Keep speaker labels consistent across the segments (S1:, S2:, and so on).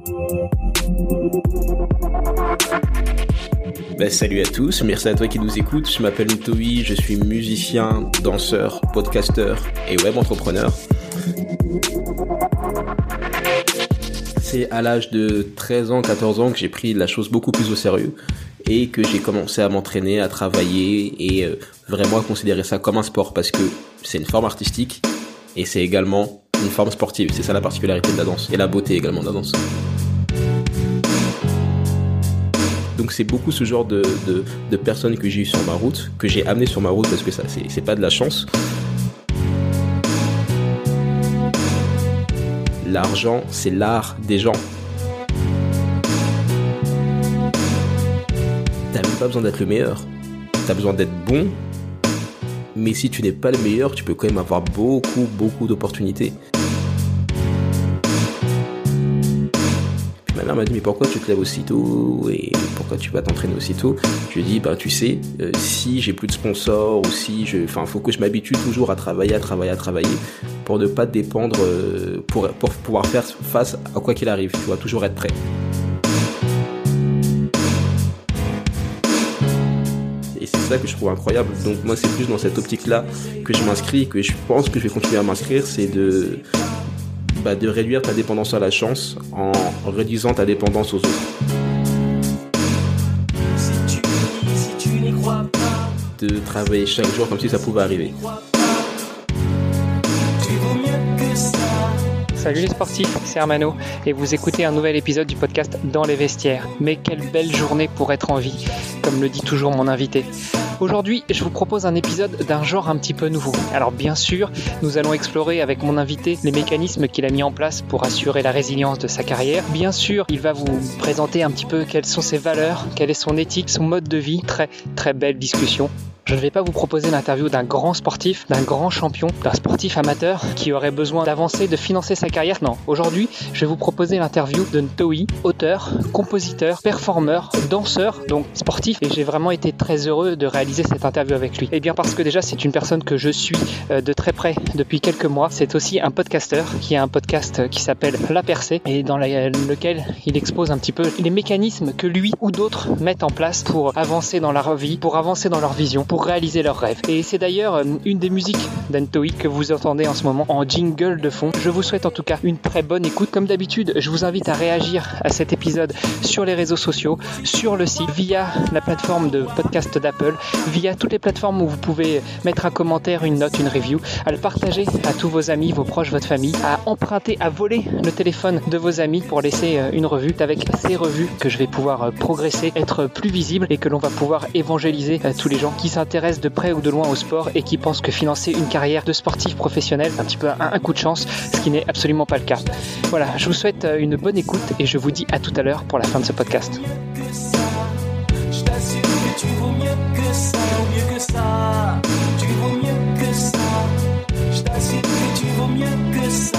S1: Salut à tous, merci à toi qui nous écoutes. Je m'appelle Ntoui, je suis musicien, danseur, podcasteur et web entrepreneur. C'est à l'âge de 13 ans, 14 ans que j'ai pris la chose beaucoup plus au sérieux et que j'ai commencé à m'entraîner, à travailler et vraiment à considérer ça comme un sport parce que c'est une forme artistique et c'est également une forme sportive. C'est ça la particularité de la danse et la beauté également de la danse. Donc c'est beaucoup ce genre de personnes que j'ai eu sur ma route, que j'ai amené sur ma route parce que ça c'est pas de la chance. L'argent, c'est l'art des gens. T'as même pas besoin d'être le meilleur. T'as besoin d'être bon. Mais si tu n'es pas le meilleur, tu peux quand même avoir beaucoup d'opportunités. Puis ma mère m'a dit, mais pourquoi tu te lèves aussitôt et pourquoi tu vas t'entraîner aussitôt? Je lui ai dit, tu sais, si j'ai plus de sponsors ou si faut que je m'habitue toujours à travailler pour ne pas dépendre, pour pouvoir faire face à quoi qu'il arrive. Tu dois toujours être prêt. Et c'est ça que je trouve incroyable. Donc moi, c'est plus dans cette optique-là que je m'inscris, que je pense que je vais continuer à m'inscrire, c'est de réduire ta dépendance à la chance en réduisant ta dépendance aux autres. Si tu n'y crois pas. De travailler chaque jour comme si ça pouvait arriver.
S2: Salut les sportifs, c'est Hermano et vous écoutez un nouvel épisode du podcast Dans les vestiaires. Mais quelle belle journée pour être en vie, comme le dit toujours mon invité. Aujourd'hui, je vous propose un épisode d'un genre un petit peu nouveau. Alors bien sûr, nous allons explorer avec mon invité les mécanismes qu'il a mis en place pour assurer la résilience de sa carrière. Bien sûr, il va vous présenter un petit peu quelles sont ses valeurs, quelle est son éthique, son mode de vie. Très belle discussion. Je ne vais pas vous proposer l'interview d'un grand sportif, d'un grand champion, d'un sportif amateur qui aurait besoin d'avancer, de financer sa carrière. Non, aujourd'hui, je vais vous proposer l'interview de Ntoui, auteur, compositeur, performeur, danseur, donc sportif. Et j'ai vraiment été très heureux de réaliser cette interview avec lui. Et bien parce que déjà, c'est une personne que je suis de très près depuis quelques mois. C'est aussi un podcasteur qui a un podcast qui s'appelle La Percée et dans lequel il expose un petit peu les mécanismes que lui ou d'autres mettent en place pour avancer dans leur vie, pour avancer dans leur vision, pour réaliser leurs rêves. Et c'est d'ailleurs une des musiques d'Ntoui que vous entendez en ce moment en jingle de fond. Je vous souhaite en tout cas une très bonne écoute. Comme d'habitude, je vous invite à réagir à cet épisode sur les réseaux sociaux, sur le site, via la plateforme de podcast d'Apple, via toutes les plateformes où vous pouvez mettre un commentaire, une note, une review, à le partager à tous vos amis, vos proches, votre famille, à emprunter, à voler le téléphone de vos amis pour laisser une revue. C'est avec ces revues que je vais pouvoir progresser, être plus visible et que l'on va pouvoir évangéliser tous les gens qui s'intéressent de près ou de loin au sport et qui pensent que financer une carrière de sportif professionnel, c'est un petit peu un coup de chance, ce qui n'est absolument pas le cas. Voilà, je vous souhaite une bonne écoute et je vous dis à tout à l'heure pour la fin de ce podcast. Je t'assure que tu vaux mieux que ça, mieux que ça. Tu vaux mieux que ça. Je t'assure que tu vaux mieux que ça.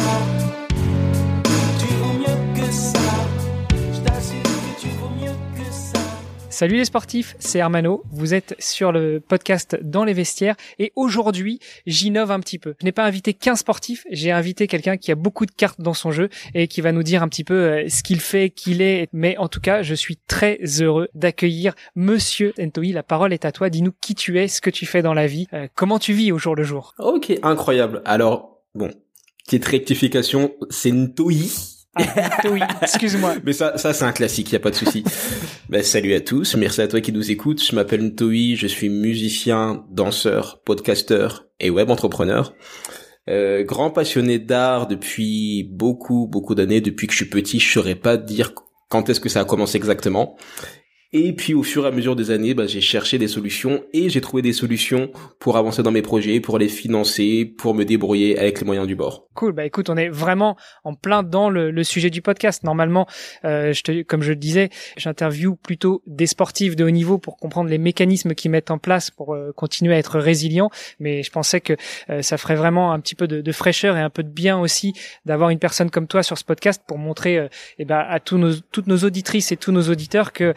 S2: Tu vaux mieux que ça. Je t'assure que tu vaux mieux que ça. Salut les sportifs, c'est Hermano, vous êtes sur le podcast Dans les vestiaires et aujourd'hui j'innove un petit peu. Je n'ai pas invité qu'un sportif, j'ai invité quelqu'un qui a beaucoup de cartes dans son jeu et qui va nous dire un petit peu ce qu'il fait, qui il est. Mais en tout cas, je suis très heureux d'accueillir Monsieur Ntoui. La parole est à toi, dis-nous qui tu es, ce que tu fais dans la vie, comment tu vis au jour le jour.
S1: Ok, incroyable. Alors, petite rectification, c'est Ntoui.
S2: Oui, excuse-moi.
S1: Mais ça c'est un classique, y a pas de souci. Salut à tous, merci à toi qui nous écoutes. Je m'appelle Ntoui, je suis musicien, danseur, podcasteur et web entrepreneur. Grand passionné d'art depuis beaucoup d'années. Depuis que je suis petit, je saurais pas dire quand est-ce que ça a commencé exactement. Et puis au fur et à mesure des années, j'ai cherché des solutions et j'ai trouvé des solutions pour avancer dans mes projets, pour les financer, pour me débrouiller avec les moyens du bord.
S2: Cool, écoute, on est vraiment en plein dans le sujet du podcast. Normalement, comme je le disais, j'interviewe plutôt des sportifs de haut niveau pour comprendre les mécanismes qu'ils mettent en place pour continuer à être résilients. Mais je pensais que ça ferait vraiment un petit peu de fraîcheur et un peu de bien aussi d'avoir une personne comme toi sur ce podcast pour montrer à toutes nos auditrices et tous nos auditeurs que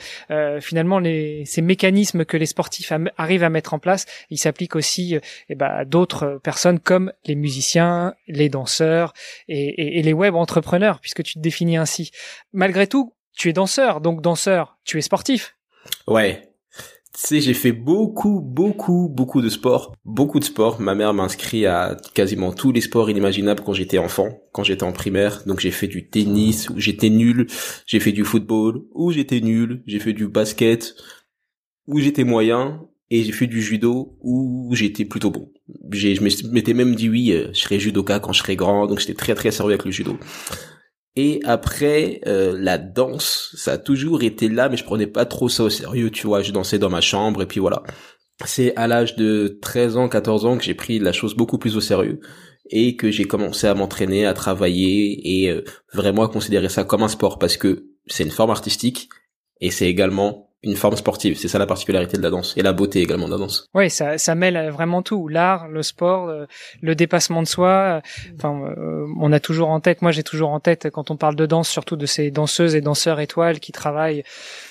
S2: finalement ces mécanismes que les sportifs arrivent à mettre en place, ils s'appliquent aussi à d'autres personnes comme les musiciens, les danseurs et les web entrepreneurs, puisque tu te définis ainsi. Malgré tout, tu es danseur, donc danseur, tu es sportif.
S1: Ouais. Tu sais, j'ai fait beaucoup de sport. Beaucoup de sport. Ma mère m'a inscrit à quasiment tous les sports inimaginables quand j'étais enfant, quand j'étais en primaire. Donc j'ai fait du tennis, où j'étais nul. J'ai fait du football, où j'étais nul. J'ai fait du basket, où j'étais moyen. Et j'ai fait du judo, où j'étais plutôt bon. Je m'étais même dit oui, je serai judoka quand je serai grand. Donc j'étais très très sérieux avec le judo. Et après, la danse, ça a toujours été là, mais je prenais pas trop ça au sérieux, tu vois. Je dansais dans ma chambre, et puis voilà. C'est à l'âge de 13 ans, 14 ans que j'ai pris la chose beaucoup plus au sérieux, et que j'ai commencé à m'entraîner, à travailler, et vraiment à considérer ça comme un sport, parce que c'est une forme artistique, et c'est également une forme sportive. C'est ça la particularité de la danse, et la beauté également de la danse.
S2: Oui, ça mêle vraiment tout, l'art, le sport, le dépassement de soi. Enfin, on a toujours en tête, moi j'ai toujours en tête quand on parle de danse, surtout de ces danseuses et danseurs étoiles qui travaillent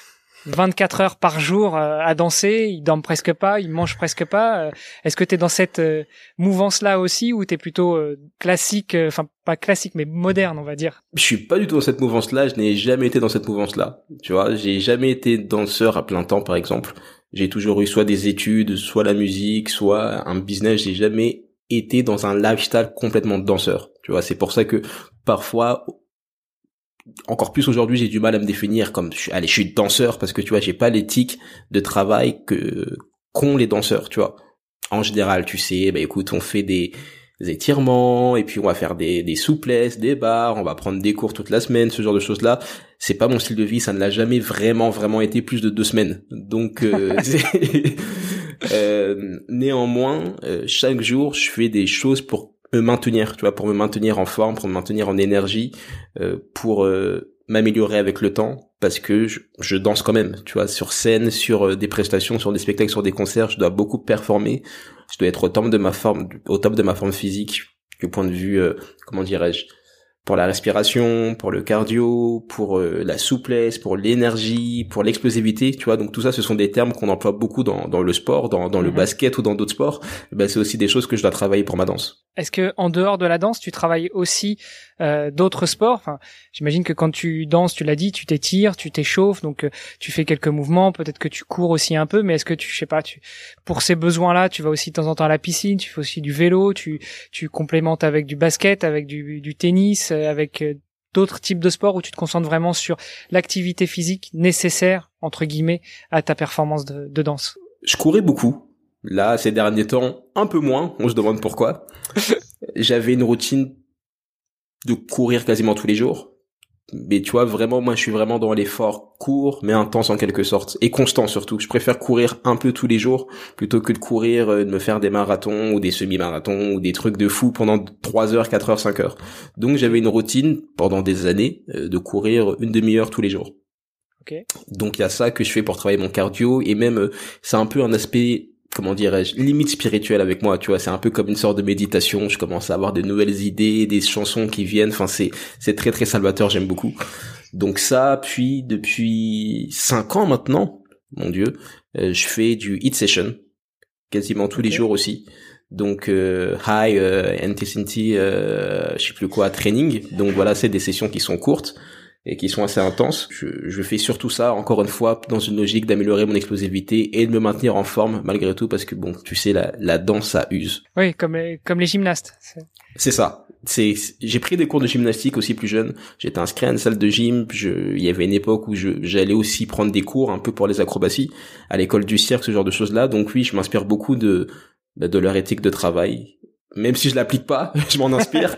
S2: 24 heures par jour à danser, ils dorment presque pas, ils mangent presque pas. Est-ce que tu es dans cette mouvance-là aussi, ou tu es plutôt classique, enfin pas classique mais moderne, on va dire?
S1: Je suis pas du tout dans cette mouvance-là, je n'ai jamais été dans cette mouvance-là. Tu vois, j'ai jamais été danseur à plein temps par exemple. J'ai toujours eu soit des études, soit la musique, soit un business, j'ai jamais été dans un lifestyle complètement danseur. Tu vois, c'est pour ça que parfois, encore plus aujourd'hui, j'ai du mal à me définir comme je suis danseur, parce que tu vois, j'ai pas l'éthique de travail qu'ont les danseurs, tu vois. En général, tu sais, écoute, on fait des étirements, et puis on va faire des souplesses, des barres, on va prendre des cours toute la semaine, ce genre de choses-là. C'est pas mon style de vie, ça ne l'a jamais vraiment été plus de 2 semaines. Donc, néanmoins, chaque jour, je fais des choses pour me maintenir, tu vois, pour me maintenir en forme, pour me maintenir en énergie, pour m'améliorer avec le temps, parce que je danse quand même, tu vois, sur scène, sur des prestations, sur des spectacles, sur des concerts, je dois beaucoup performer, je dois être au top de ma forme physique, du point de vue, comment dirais-je, pour la respiration, pour le cardio, pour la souplesse, pour l'énergie, pour l'explosivité, tu vois. Donc tout ça, ce sont des termes qu'on emploie beaucoup dans le sport, dans le basket ou dans d'autres sports. C'est aussi des choses que je dois travailler pour ma danse.
S2: Est-ce que en dehors de la danse, tu travailles aussi d'autres sports? Enfin, j'imagine que quand tu danses, tu l'as dit, tu t'étires, tu t'échauffes, donc tu fais quelques mouvements, peut-être que tu cours aussi un peu, mais est-ce que pour ces besoins-là, tu vas aussi de temps en temps à la piscine, tu fais aussi du vélo, tu complémentes avec du basket, avec du tennis, avec d'autres types de sports, où tu te concentres vraiment sur l'activité physique nécessaire, entre guillemets, à ta performance de danse?
S1: Je courais beaucoup. Là, ces derniers temps, un peu moins. On se demande pourquoi. J'avais une routine de courir quasiment tous les jours. Mais tu vois, vraiment, moi, je suis vraiment dans l'effort court, mais intense en quelque sorte. Et constant surtout. Je préfère courir un peu tous les jours, plutôt que de courir, de me faire des marathons, ou des semi-marathons, ou des trucs de fou pendant 3 heures, 4 heures, 5 heures. Donc, j'avais une routine, pendant des années, de courir une demi-heure tous les jours.
S2: Okay.
S1: Donc, il y a ça que je fais pour travailler mon cardio, et même, c'est un peu un aspect, comment dirais-je, limite spirituel avec moi, tu vois, c'est un peu comme une sorte de méditation, je commence à avoir de nouvelles idées, des chansons qui viennent, enfin c'est très très salvateur, j'aime beaucoup. Donc ça, puis depuis 5 ans maintenant, mon Dieu, je fais du HIIT session, quasiment tous les jours aussi. Donc high intensity, je sais plus quoi, training. Donc voilà, c'est des sessions qui sont courtes et qui sont assez intenses. Je fais surtout ça, encore une fois, dans une logique d'améliorer mon explosivité et de me maintenir en forme malgré tout, parce que bon, tu sais, la danse, ça use.
S2: Oui, comme les gymnastes.
S1: C'est ça. J'ai pris des cours de gymnastique aussi plus jeune. J'étais inscrit à une salle de gym. Il y avait une époque où j'allais aussi prendre des cours un peu pour les acrobaties à l'école du cirque, ce genre de choses-là. Donc oui, je m'inspire beaucoup de leur éthique de travail. Même si je l'applique pas, je m'en inspire.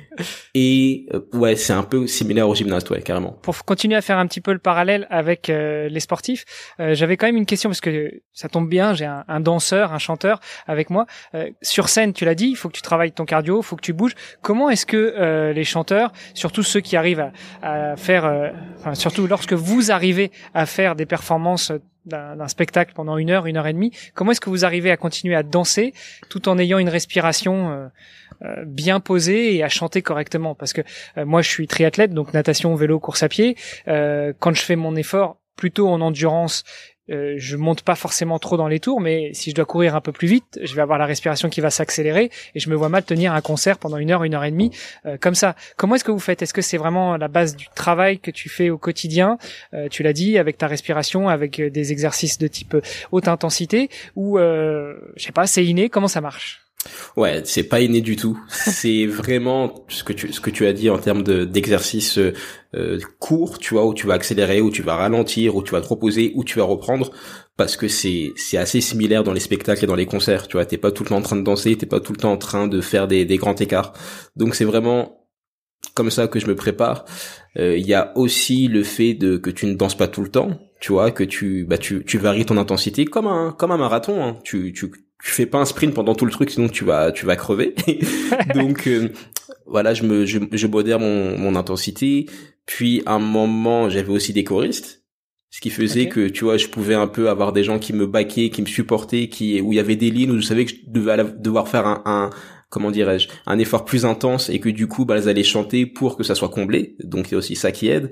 S1: Et ouais, c'est un peu similaire au gymnaste, ouais, carrément.
S2: Pour continuer à faire un petit peu le parallèle avec les sportifs, j'avais quand même une question, parce que ça tombe bien, j'ai un danseur, un chanteur avec moi. Sur scène, tu l'as dit, il faut que tu travailles ton cardio, il faut que tu bouges. Comment est-ce que les chanteurs, surtout ceux qui arrivent à faire, surtout lorsque vous arrivez à faire des performances d'un spectacle pendant 1 heure, 1 heure et demie, comment est-ce que vous arrivez à continuer à danser tout en ayant une respiration bien posée et à chanter correctement? Parce que moi je suis triathlète, donc natation, vélo, course à pied. Quand je fais mon effort, plutôt en endurance, je monte pas forcément trop dans les tours, mais si je dois courir un peu plus vite, je vais avoir la respiration qui va s'accélérer et je me vois mal tenir un concert pendant 1 heure et demie comme ça. Comment est-ce que vous faites? Est-ce que c'est vraiment la base du travail que tu fais au quotidien, tu l'as dit, avec ta respiration, avec des exercices de type haute intensité, ou je sais pas, c'est inné? Comment ça marche?
S1: Ouais, c'est pas inné du tout. C'est vraiment ce que tu as dit en termes d'exercice court, tu vois, où tu vas accélérer, où tu vas ralentir, où tu vas te reposer, où tu vas reprendre, parce que c'est assez similaire dans les spectacles et dans les concerts, tu vois. T'es pas tout le temps en train de danser, t'es pas tout le temps en train de faire des grands écarts. Donc c'est vraiment comme ça que je me prépare. Il y a aussi le fait que tu ne danses pas tout le temps, tu vois, que tu varies ton intensité comme un marathon, hein. Tu fais pas un sprint pendant tout le truc, sinon tu vas crever. Donc voilà, je modère mon intensité. Puis à un moment, j'avais aussi des choristes, ce qui faisait que, tu vois, je pouvais un peu avoir des gens qui me backaient, qui me supportaient, où il y avait des lignes où je savais que je devais devoir faire comment dirais-je, un effort plus intense, et que du coup, elles allaient chanter pour que ça soit comblé. Donc il y a aussi ça qui aide.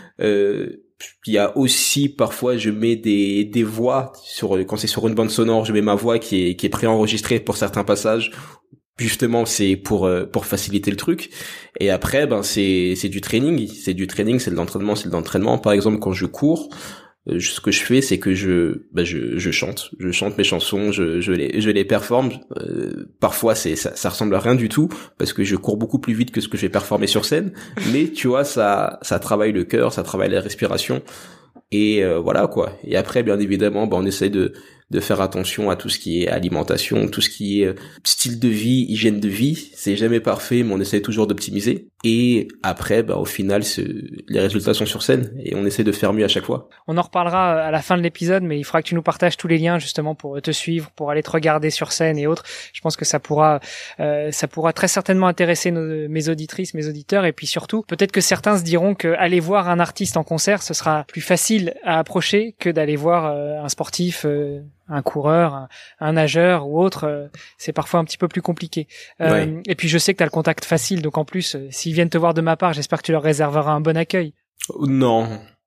S1: Il y a aussi, parfois, je mets des voix quand c'est sur une bande sonore, je mets ma voix qui est préenregistrée pour certains passages. Justement, c'est pour faciliter le truc. Et après, c'est du training, c'est de l'entraînement. Par exemple, quand je cours, ce que je fais, c'est que je chante mes chansons, je les performe. Parfois ça ressemble à rien du tout, parce que je cours beaucoup plus vite que ce que je vais performer sur scène, mais tu vois, ça travaille le cœur, ça travaille la respiration, et voilà quoi. Et après, bien évidemment, on essaie de faire attention à tout ce qui est alimentation, tout ce qui est style de vie, hygiène de vie. C'est jamais parfait, mais on essaie toujours d'optimiser. Et après, au final, les résultats sont sur scène, et on essaie de faire mieux à chaque fois.
S2: On en reparlera à la fin de l'épisode, mais il faudra que tu nous partages tous les liens justement pour te suivre, pour aller te regarder sur scène et autres. Je pense que ça pourra très certainement intéresser mes auditrices, mes auditeurs, et puis surtout, peut-être que certains se diront que aller voir un artiste en concert, ce sera plus facile à approcher que d'aller voir un sportif, un coureur, un nageur ou autre. C'est parfois un petit peu plus compliqué.
S1: Ouais.
S2: Et puis je sais que tu as le contact facile, donc en plus, s'ils viennent te voir de ma part, j'espère que tu leur réserveras un bon accueil.
S1: Non.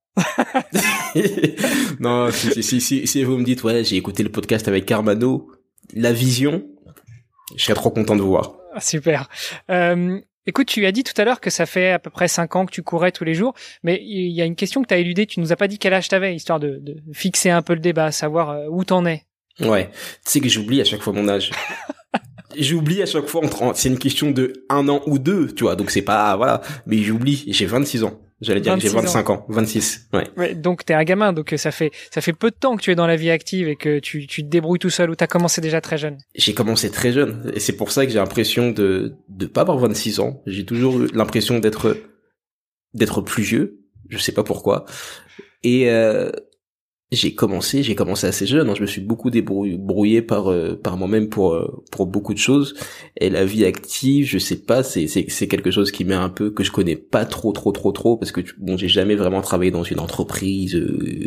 S1: Non, si vous me dites, ouais, j'ai écouté le podcast avec Carmano, La Vision, je serais trop content de vous voir.
S2: Super. Écoute, tu as dit tout à l'heure que ça fait à peu près 5 ans que tu courais tous les jours, mais il y a une question que tu as éludée, tu nous as pas dit quel âge t'avais, histoire de fixer un peu le débat, savoir où t'en es.
S1: Ouais, tu sais que j'oublie à chaque fois mon âge. J'oublie à chaque fois, c'est une question de 1 an ou 2, tu vois, donc c'est pas, voilà, mais j'oublie, j'ai 26 ans. J'allais dire que j'ai 25 ans, 26, ouais.
S2: Ouais, donc t'es un gamin, donc ça fait peu de temps que tu es dans la vie active et que tu te débrouilles tout seul, ou t'as commencé déjà très jeune?
S1: J'ai commencé très jeune, et c'est pour ça que j'ai l'impression de pas avoir 26 ans. J'ai toujours eu l'impression d'être plus vieux, je sais pas pourquoi. Et j'ai commencé assez jeune, hein. Je me suis beaucoup débrouillé par moi-même pour beaucoup de choses. Et la vie active, je sais pas, c'est quelque chose qui m'est un peu, que je connais pas trop, parce que j'ai jamais vraiment travaillé dans une entreprise,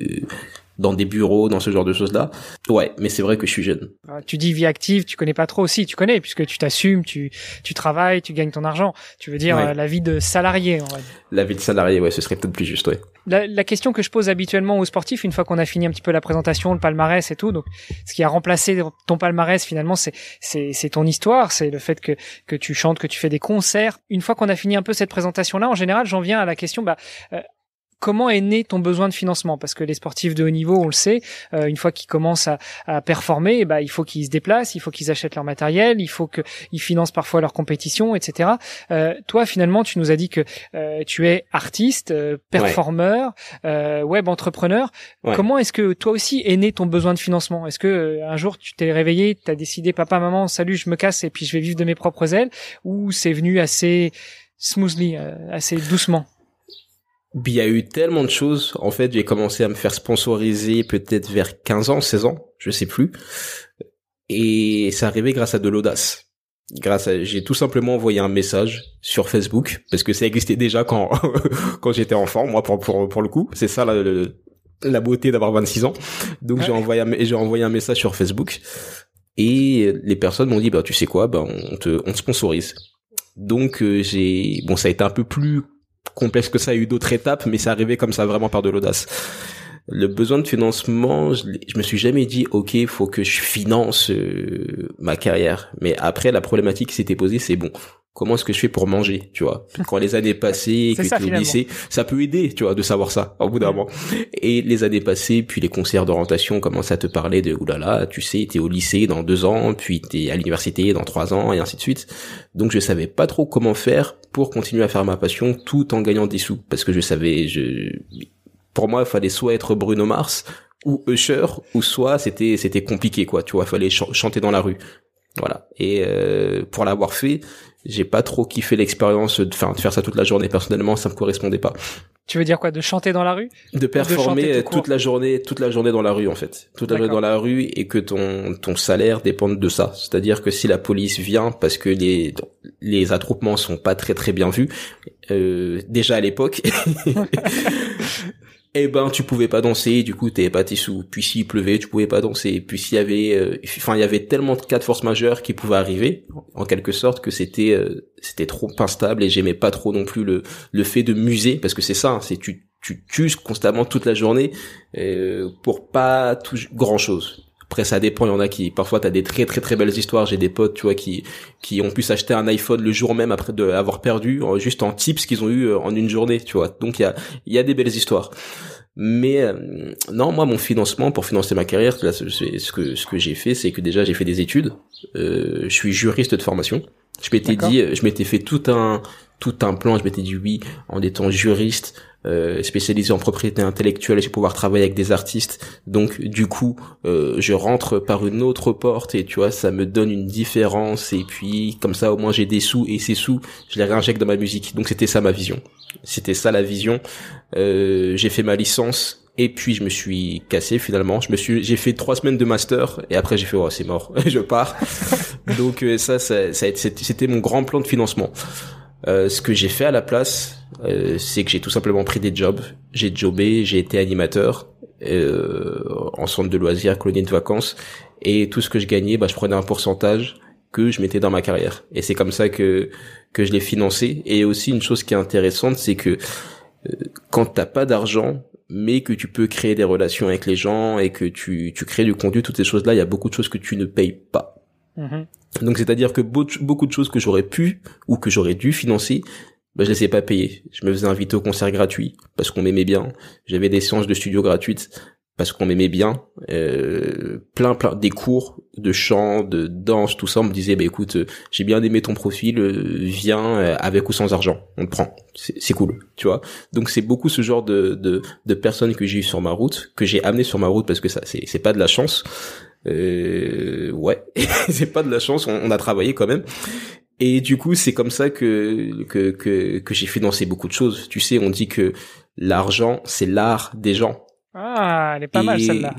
S1: dans des bureaux, dans ce genre de choses-là. Ouais, mais c'est vrai que je suis jeune.
S2: Tu dis vie active, tu connais pas trop aussi, tu connais, puisque tu t'assumes, tu travailles, tu gagnes ton argent. Tu veux dire,
S1: ouais.
S2: La vie de salarié, on va dire.
S1: La vie de salarié, ouais, ce serait peut-être plus juste, ouais.
S2: La question que je pose habituellement aux sportifs, une fois qu'on a fini un petit peu la présentation, le palmarès et tout, donc ce qui a remplacé ton palmarès finalement, c'est ton histoire, c'est le fait que tu chantes, que tu fais des concerts. Une fois qu'on a fini un peu cette présentation-là, en général, j'en viens à la question, comment est né ton besoin de financement? Parce que les sportifs de haut niveau, on le sait, une fois qu'ils commencent à performer, il faut qu'ils se déplacent, il faut qu'ils achètent leur matériel, il faut qu'ils financent parfois leurs compétitions, etc. Toi, finalement, tu nous as dit que tu es artiste, performeur, web entrepreneur. Ouais. Comment est-ce que toi aussi est né ton besoin de financement? Est-ce que un jour tu t'es réveillé, t'as décidé, papa, maman, salut, je me casse et puis je vais vivre de mes propres ailes, ou c'est venu assez smoothly, assez doucement?
S1: Il y a eu tellement de choses. En fait, j'ai commencé à me faire sponsoriser peut-être vers 15 ans, 16 ans, je sais plus. Et c'est arrivé grâce à de l'audace. J'ai tout simplement envoyé un message sur Facebook, parce que ça existait déjà quand j'étais enfant, moi pour le coup. C'est ça la beauté d'avoir 26 ans. Donc j'ai envoyé un message sur Facebook, et les personnes m'ont dit, tu sais quoi, on te sponsorise. Donc ça a été un peu plus complexe que ça, il y a eu d'autres étapes, mais c'est arrivé comme ça, vraiment par de l'audace. Le besoin de financement, je me suis jamais dit, ok, faut que je finance ma carrière. Mais après, la problématique qui s'était posée, c'est bon, comment est-ce que je fais pour manger, tu vois? Quand les années passées, que tu es au lycée, ça peut aider, tu vois, de savoir ça, au bout d'un moment. Et les années passées, puis les conseillers d'orientation commencent à te parler de, oulala, tu sais, t'es au lycée dans 2 ans, puis t'es à l'université dans 3 ans, et ainsi de suite. Donc je savais pas trop comment faire pour continuer à faire ma passion tout en gagnant des sous. Parce que pour moi, il fallait soit être Bruno Mars ou Usher, ou soit c'était compliqué, quoi, tu vois, il fallait chanter dans la rue. Voilà. Et pour l'avoir fait, j'ai pas trop kiffé l'expérience de faire ça toute la journée. Personnellement, ça me correspondait pas.
S2: Tu veux dire quoi, de chanter dans la rue?
S1: De performer toute la journée dans la rue, en fait. Toute la journée dans la rue, et que ton salaire dépende de ça. C'est-à-dire que si la police vient parce que les attroupements sont pas très très bien vus, déjà à l'époque, eh ben, tu pouvais pas danser, du coup, t'avais pas tes sous. Puis s'il pleuvait, tu pouvais pas danser. Puis s'il y avait, il y avait tellement de cas de force majeure qui pouvaient arriver, en quelque sorte, que c'était trop instable, et j'aimais pas trop non plus le fait de muser, parce que c'est ça, hein, c'est tu tues constamment toute la journée, pour pas grand chose. Après, ça dépend, il y en a qui, parfois, t'as des très très très belles histoires. J'ai des potes, tu vois, qui ont pu s'acheter un iPhone le jour même après de l'avoir perdu, juste en tips qu'ils ont eu en une journée, tu vois. Donc, il y a des belles histoires. Mais, non, moi, mon financement, pour financer ma carrière, là, ce que j'ai fait, c'est que déjà, j'ai fait des études. Je suis juriste de formation. Je m'étais fait tout un plan. Je m'étais dit oui, en étant juriste, spécialisé en propriété intellectuelle, je vais pouvoir travailler avec des artistes. Donc du coup, je rentre par une autre porte, et tu vois, ça me donne une différence, et puis comme ça au moins j'ai des sous, et ces sous je les réinjecte dans ma musique. Donc c'était ça ma vision. C'était ça la vision. J'ai fait ma licence, et puis je me suis cassé finalement. J'ai fait 3 semaines de master, et après j'ai fait c'est mort, je pars. Donc c'était mon grand plan de financement. Ce que j'ai fait à la place, c'est que j'ai tout simplement pris des jobs. J'ai jobé, j'ai été animateur en centre de loisirs, colonie de vacances, et tout ce que je gagnais, je prenais un pourcentage que je mettais dans ma carrière. Et c'est comme ça que je l'ai financé. Et aussi une chose qui est intéressante, c'est que quand t'as pas d'argent, mais que tu peux créer des relations avec les gens, et que tu crées du contenu, toutes ces choses-là, il y a beaucoup de choses que tu ne payes pas. Mm-hmm. Donc c'est-à-dire que beaucoup de choses que j'aurais pu ou que j'aurais dû financer, je les ai pas payées. Je me faisais inviter au concert gratuit parce qu'on m'aimait bien. J'avais des séances de studio gratuites parce qu'on m'aimait bien. Plein des cours de chant, de danse, tout ça. On me disait écoute, j'ai bien aimé ton profil, viens avec ou sans argent, on te prend. C'est cool, tu vois. Donc c'est beaucoup ce genre de personnes que j'ai eu sur ma route, que j'ai amené sur ma route, parce que ça c'est pas de la chance. Ouais, c'est pas de la chance, on a travaillé quand même. Et du coup, c'est comme ça que j'ai financé beaucoup de choses. Tu sais, on dit que l'argent, c'est l'art des gens.
S2: Ah, elle est pas mal celle-là.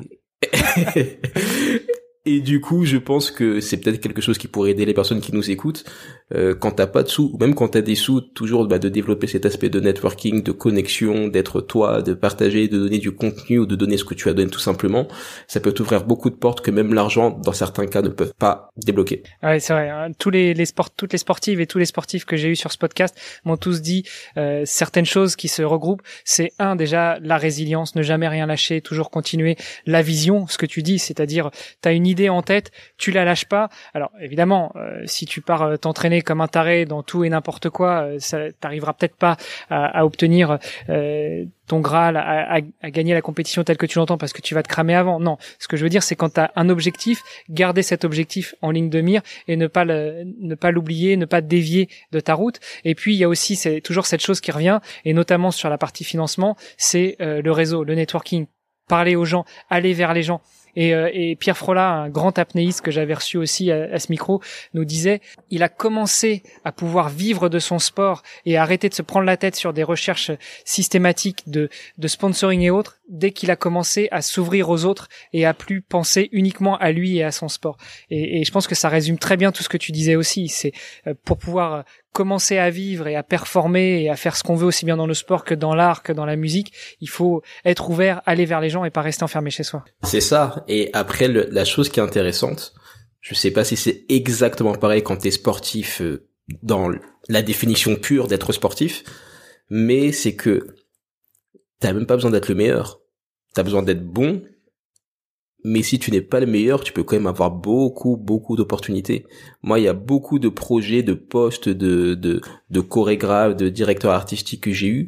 S1: Et du coup, je pense que c'est peut-être quelque chose qui pourrait aider les personnes qui nous écoutent. Quand t'as pas de sous, ou même quand t'as des sous, toujours de développer cet aspect de networking, de connexion, d'être toi, de partager, de donner du contenu, ou de donner ce que tu as donné tout simplement. Ça peut t'ouvrir beaucoup de portes que même l'argent, dans certains cas, ne peuvent pas débloquer.
S2: Ouais, c'est vrai. Hein. Toutes les sportives et tous les sportifs que j'ai eu sur ce podcast m'ont tous dit certaines choses qui se regroupent. C'est déjà la résilience, ne jamais rien lâcher, toujours continuer. La vision, ce que tu dis, c'est-à-dire t'as une idée en tête, tu la lâches pas. Alors évidemment, si tu pars t'entraîner comme un taré dans tout et n'importe quoi, ça t'arrivera peut-être pas à obtenir ton Graal, à gagner la compétition telle que tu l'entends, parce que tu vas te cramer avant. Non, ce que je veux dire, c'est quand tu as un objectif, garder cet objectif en ligne de mire et ne pas l'oublier, ne pas dévier de ta route. Et puis il y a aussi c'est toujours cette chose qui revient, et notamment sur la partie financement, c'est le réseau, le networking, parler aux gens, aller vers les gens. Et Pierre Frolla, un grand apnéiste que j'avais reçu aussi à ce micro, nous disait, il a commencé à pouvoir vivre de son sport et arrêter de se prendre la tête sur des recherches systématiques de sponsoring et autres, dès qu'il a commencé à s'ouvrir aux autres et à plus penser uniquement à lui et à son sport. Et je pense que ça résume très bien tout ce que tu disais aussi. C'est pour pouvoir commencer à vivre et à performer et à faire ce qu'on veut aussi bien dans le sport que dans l'art, que dans la musique, il faut être ouvert, aller vers les gens et pas rester enfermé chez soi.
S1: C'est ça. Et après, la chose qui est intéressante, je sais pas si c'est exactement pareil quand t'es sportif dans la définition pure d'être sportif, mais c'est que t'as même pas besoin d'être le meilleur. t'as besoin d'être bon, mais si tu n'es pas le meilleur, tu peux quand même avoir beaucoup d'opportunités. Moi, il y a beaucoup de projets, de postes, de chorégraphe, de directeur artistique que j'ai eu.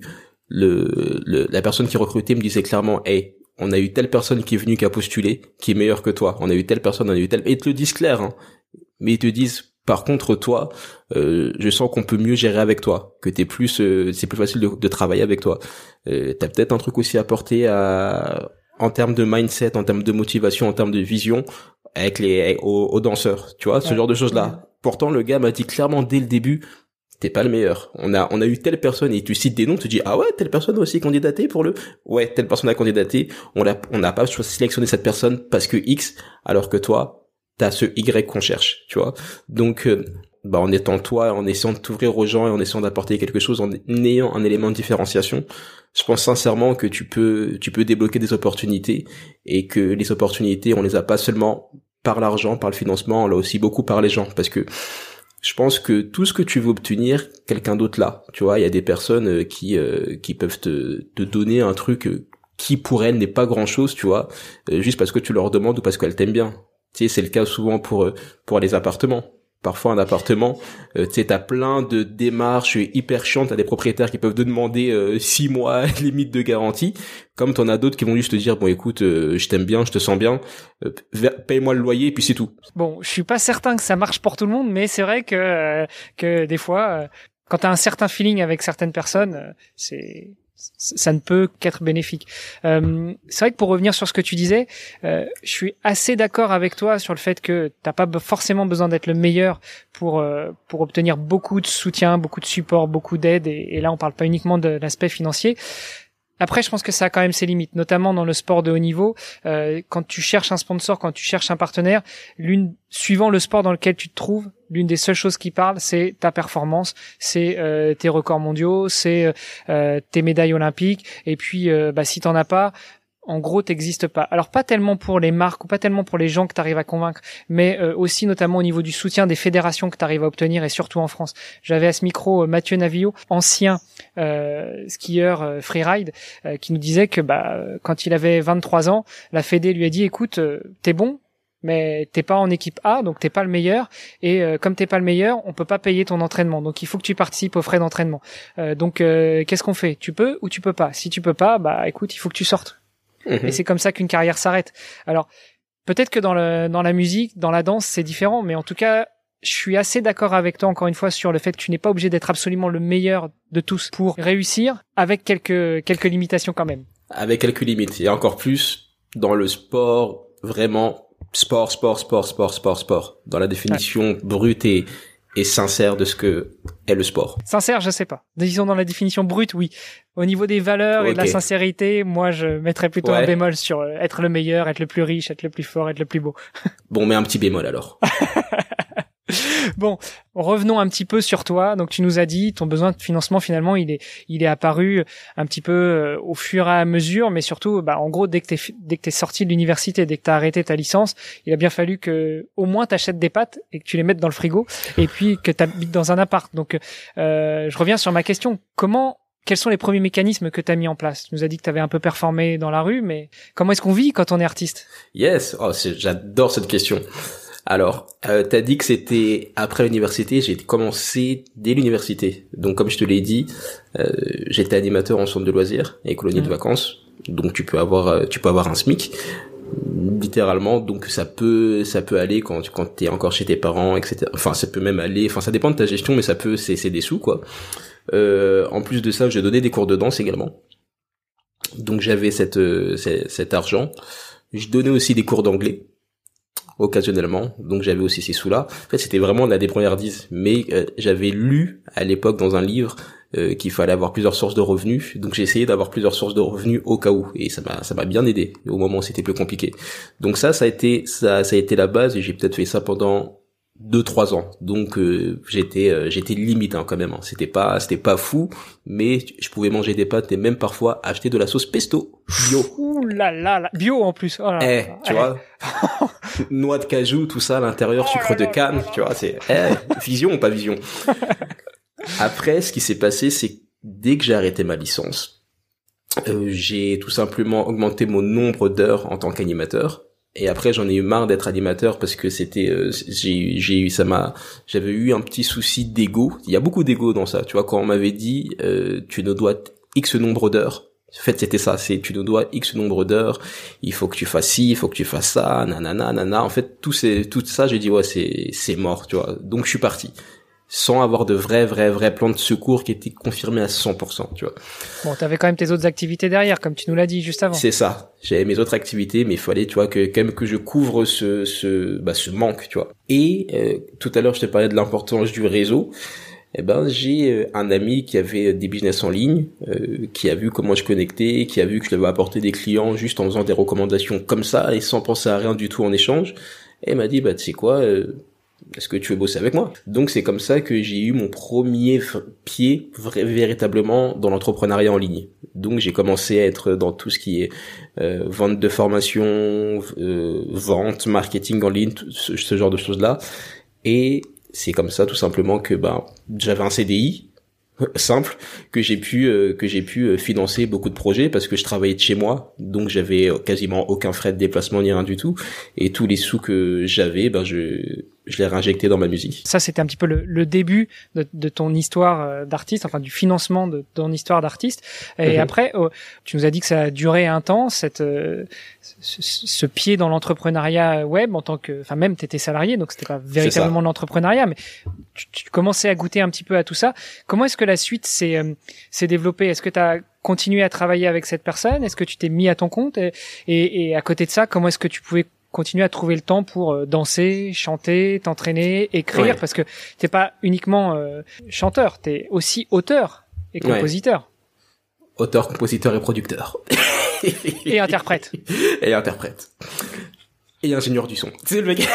S1: La personne qui recrutait me disait clairement, hey, on a eu telle personne qui est venue, qui a postulé, qui est meilleure que toi. On a eu telle personne, on a eu telle, et ils te le disent clair, hein. Mais ils te disent, par contre, toi, je sens qu'on peut mieux gérer avec toi, que c'est plus facile de travailler avec toi. T'as peut-être un truc aussi à apporter en termes de mindset, en termes de motivation, en termes de vision, aux danseurs, tu vois, ce genre de choses-là. Pourtant, le gars m'a dit clairement dès le début, t'es pas le meilleur. On a eu telle personne, et tu cites des noms, tu dis, ah ouais, telle personne a aussi candidaté ouais, telle personne a candidaté, on n'a pas sélectionné cette personne parce que X, alors que toi, t'as ce Y qu'on cherche, tu vois. Donc, en étant toi, en essayant de t'ouvrir aux gens et en essayant d'apporter quelque chose, en ayant un élément de différenciation, je pense sincèrement que tu peux débloquer des opportunités, et que les opportunités, on les a pas seulement par l'argent, par le financement, on l'a aussi beaucoup par les gens, parce que je pense que tout ce que tu veux obtenir, quelqu'un d'autre l'a. Tu vois, il y a des personnes qui peuvent te donner un truc qui pour elles n'est pas grand-chose, tu vois, juste parce que tu leur demandes ou parce qu'elles t'aiment bien. Tu sais, c'est le cas souvent pour les appartements. Parfois, un appartement, tu sais, t'as plein de démarches hyper chiantes, t'as des propriétaires qui peuvent te demander 6 mois limite de garantie, comme t'en as d'autres qui vont juste te dire, bon écoute, je t'aime bien, je te sens bien, paye-moi le loyer et puis c'est tout.
S2: Bon, je suis pas certain que ça marche pour tout le monde, mais c'est vrai que des fois, quand t'as un certain feeling avec certaines personnes, ça ne peut qu'être bénéfique. C'est vrai que pour revenir sur ce que tu disais, je suis assez d'accord avec toi sur le fait que t'as pas forcément besoin d'être le meilleur pour obtenir beaucoup de soutien, beaucoup de support, beaucoup d'aide, et là on parle pas uniquement de l'aspect financier. Après, je pense que ça a quand même ses limites, notamment dans le sport de haut niveau. Quand tu cherches un sponsor, quand tu cherches un partenaire, suivant le sport dans lequel tu te trouves, l'une des seules choses qui parlent, c'est ta performance, c'est tes records mondiaux, c'est tes médailles olympiques. Et puis, si t'en as pas, en gros, t'existes pas. Alors, pas tellement pour les marques ou pas tellement pour les gens que t'arrives à convaincre, mais aussi notamment au niveau du soutien des fédérations que t'arrives à obtenir, et surtout en France. J'avais à ce micro Mathieu Navillot, ancien skieur freeride, qui nous disait que quand il avait 23 ans, la Fédé lui a dit, écoute, t'es bon, mais t'es pas en équipe A, donc t'es pas le meilleur, et comme t'es pas le meilleur, on peut pas payer ton entraînement, donc il faut que tu participes aux frais d'entraînement. Donc qu'est-ce qu'on fait? Tu peux ou tu peux pas? Si tu peux pas, écoute, il faut que tu sortes. Et c'est comme ça qu'une carrière s'arrête. Alors, peut-être que dans la musique, dans la danse, c'est différent, mais en tout cas, je suis assez d'accord avec toi, encore une fois, sur le fait que tu n'es pas obligé d'être absolument le meilleur de tous pour réussir, avec quelques limitations quand même.
S1: Avec quelques limites, et encore plus dans le sport, vraiment, sport, dans la définition brute et sincère de ce que est le sport.
S2: Sincère, je sais pas. Disons dans la définition brute, oui. Au niveau des valeurs et de la sincérité, moi, je mettrais plutôt un bémol sur être le meilleur, être le plus riche, être le plus fort, être le plus beau.
S1: Bon, mais un petit bémol alors.
S2: Bon, revenons un petit peu sur toi. Donc, tu nous as dit, ton besoin de financement, finalement, il est apparu un petit peu au fur et à mesure, mais surtout, en gros, dès que t'es sorti de l'université, dès que t'as arrêté ta licence, il a bien fallu que, au moins, t'achètes des pâtes et que tu les mettes dans le frigo, et puis que t'habites dans un appart. Donc, je reviens sur ma question. Quels sont les premiers mécanismes que tu as mis en place? Tu nous as dit que tu avais un peu performé dans la rue, mais comment est-ce qu'on vit quand on est artiste?
S1: Yes, j'adore cette question. Alors, t'as dit que c'était après l'université. J'ai commencé dès l'université. Donc, comme je te l'ai dit, j'étais animateur en centre de loisirs et colonie de vacances. Donc, tu peux avoir un SMIC, littéralement. Donc, ça peut aller quand t'es encore chez tes parents, etc. Enfin, ça peut même aller. Enfin, ça dépend de ta gestion, mais c'est des sous, quoi. En plus de ça, je donnais des cours de danse également. Donc, j'avais cet argent. Je donnais aussi des cours d'anglais. Occasionnellement, donc j'avais aussi ces sous-là. En fait, c'était vraiment la des premières 10, mais j'avais lu à l'époque dans un livre qu'il fallait avoir plusieurs sources de revenus, donc j'ai essayé d'avoir plusieurs sources de revenus au cas où, et ça m'a bien aidé au moment où c'était plus compliqué. Donc ça a été la base, et j'ai peut-être fait ça pendant 2-3 ans. Donc j'étais limite quand même. C'était pas fou, mais je pouvais manger des pâtes et même parfois acheter de la sauce pesto bio.
S2: Ouh là là, bio en plus. Oh là.
S1: Tu vois, noix de cajou, tout ça à l'intérieur, sucre de canne, tu vois, c'est vision ou pas vision. Après, ce qui s'est passé, c'est que dès que j'ai arrêté ma licence, J'ai tout simplement augmenté mon nombre d'heures en tant qu'animateur. Et après, j'en ai eu marre d'être animateur parce que j'avais eu un petit souci d'ego. Il y a beaucoup d'ego dans ça. Tu vois, quand on m'avait dit, tu nous dois X nombre d'heures. En fait, c'était ça. Tu nous dois X nombre d'heures. Il faut que tu fasses ci, il faut que tu fasses ça, nanana, nanana. En fait, tout ça, j'ai dit, ouais, c'est mort, tu vois. Donc, je suis parti. Sans avoir de vrais plans de secours qui étaient confirmés à 100%, tu vois.
S2: Bon, t'avais quand même tes autres activités derrière, comme tu nous l'as dit juste avant.
S1: C'est ça. J'avais mes autres activités, mais il fallait, tu vois, quand même que je couvre ce manque, tu vois. Et tout à l'heure, je te parlais de l'importance du réseau. Eh ben, j'ai un ami qui avait des business en ligne, qui a vu comment je connectais, qui a vu que je lui avais apporté des clients juste en faisant des recommandations comme ça et sans penser à rien du tout en échange. Et il m'a dit, bah, tu sais quoi, est-ce que tu veux bosser avec moi? Donc c'est comme ça que j'ai eu mon premier pied véritablement dans l'entrepreneuriat en ligne. Donc j'ai commencé à être dans tout ce qui est vente de formation, vente, marketing en ligne, ce genre de choses-là. Et c'est comme ça tout simplement que j'avais un CDI simple que j'ai pu financer beaucoup de projets parce que je travaillais de chez moi, donc j'avais quasiment aucun frais de déplacement ni rien du tout, et tous les sous que j'avais je les réinjectais dans ma musique.
S2: Ça, c'était un petit peu le début de ton histoire d'artiste, enfin du financement de ton histoire d'artiste. Et après, tu nous as dit que ça a duré un temps, ce pied dans l'entrepreneuriat web en tant que, enfin même t'étais salarié, donc c'était pas véritablement de l'entrepreneuriat, mais tu commençais à goûter un petit peu à tout ça. Comment est-ce que la suite s'est développée? Est-ce que t'as continué à travailler avec cette personne? Est-ce que tu t'es mis à ton compte? Et à côté de ça, comment est-ce que tu pouvais continuer à trouver le temps pour danser, chanter, t'entraîner, écrire? Ouais. Parce que t'es pas uniquement chanteur, t'es aussi auteur et compositeur.
S1: Ouais. Auteur, compositeur et producteur.
S2: Et interprète.
S1: Et interprète. Et ingénieur du son. C'est le mec.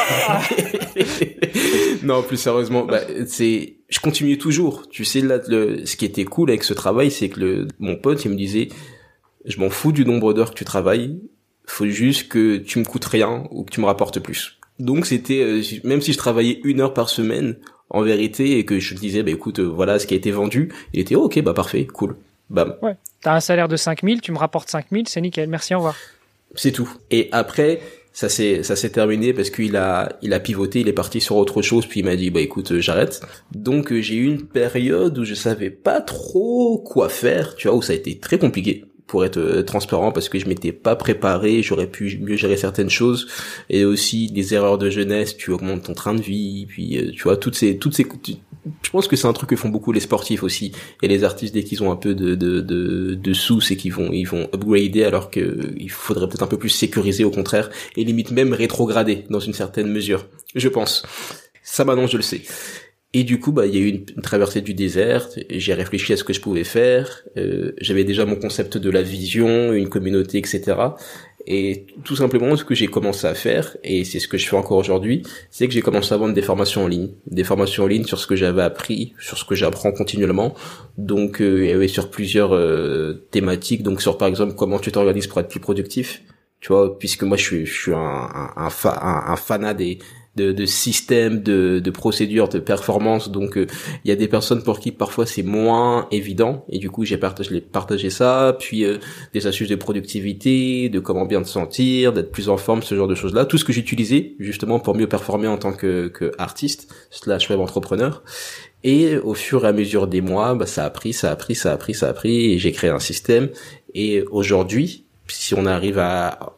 S1: Non, plus sérieusement, je continue toujours. Tu sais, là, ce qui était cool avec ce travail, c'est que mon pote, il me disait, je m'en fous du nombre d'heures que tu travailles, faut juste que tu me coûtes rien ou que tu me rapportes plus. Donc c'était, même si je travaillais 1 heure par semaine, en vérité, et que je te disais, écoute, voilà ce qui a été vendu, il était, ok, parfait, cool. Bam.
S2: Ouais. T'as un salaire de 5 000, tu me rapportes 5 000, c'est nickel, merci, au revoir.
S1: C'est tout. Et après, ça s'est terminé parce qu'il a pivoté, il est parti sur autre chose, puis il m'a dit, écoute, j'arrête. Donc, j'ai eu une période où je savais pas trop quoi faire, tu vois, où ça a été très compliqué, pour être transparent, parce que je m'étais pas préparé, j'aurais pu mieux gérer certaines choses, et aussi des erreurs de jeunesse, tu augmentes ton train de vie, puis tu vois, toutes ces je pense que c'est un truc que font beaucoup les sportifs aussi, et les artistes dès qu'ils ont un peu de sous, c'est qu'ils vont upgrader, alors que il faudrait peut-être un peu plus sécuriser au contraire, et limite même rétrograder dans une certaine mesure, je pense. Ça maintenant je le sais. Et du coup, il y a eu une traversée du désert, et j'ai réfléchi à ce que je pouvais faire, j'avais déjà mon concept de la vision, une communauté, etc. Et tout simplement, ce que j'ai commencé à faire, et c'est ce que je fais encore aujourd'hui, c'est que j'ai commencé à vendre des formations en ligne. Des formations en ligne sur ce que j'avais appris, sur ce que j'apprends continuellement. Donc, sur plusieurs thématiques. Donc, sur par exemple, comment tu t'organises pour être plus productif. Tu vois, puisque moi, je suis un fanat de systèmes, de procédures, de performance. Donc, il y a des personnes pour qui parfois c'est moins évident. Et du coup, j'ai partagé ça. Puis, des astuces de productivité, de comment bien te sentir, d'être plus en forme, ce genre de choses-là. Tout ce que j'utilisais, justement, pour mieux performer en tant que artiste, / web entrepreneur. Et au fur et à mesure des mois, ça a pris, et j'ai créé un système. Et aujourd'hui, si on arrive à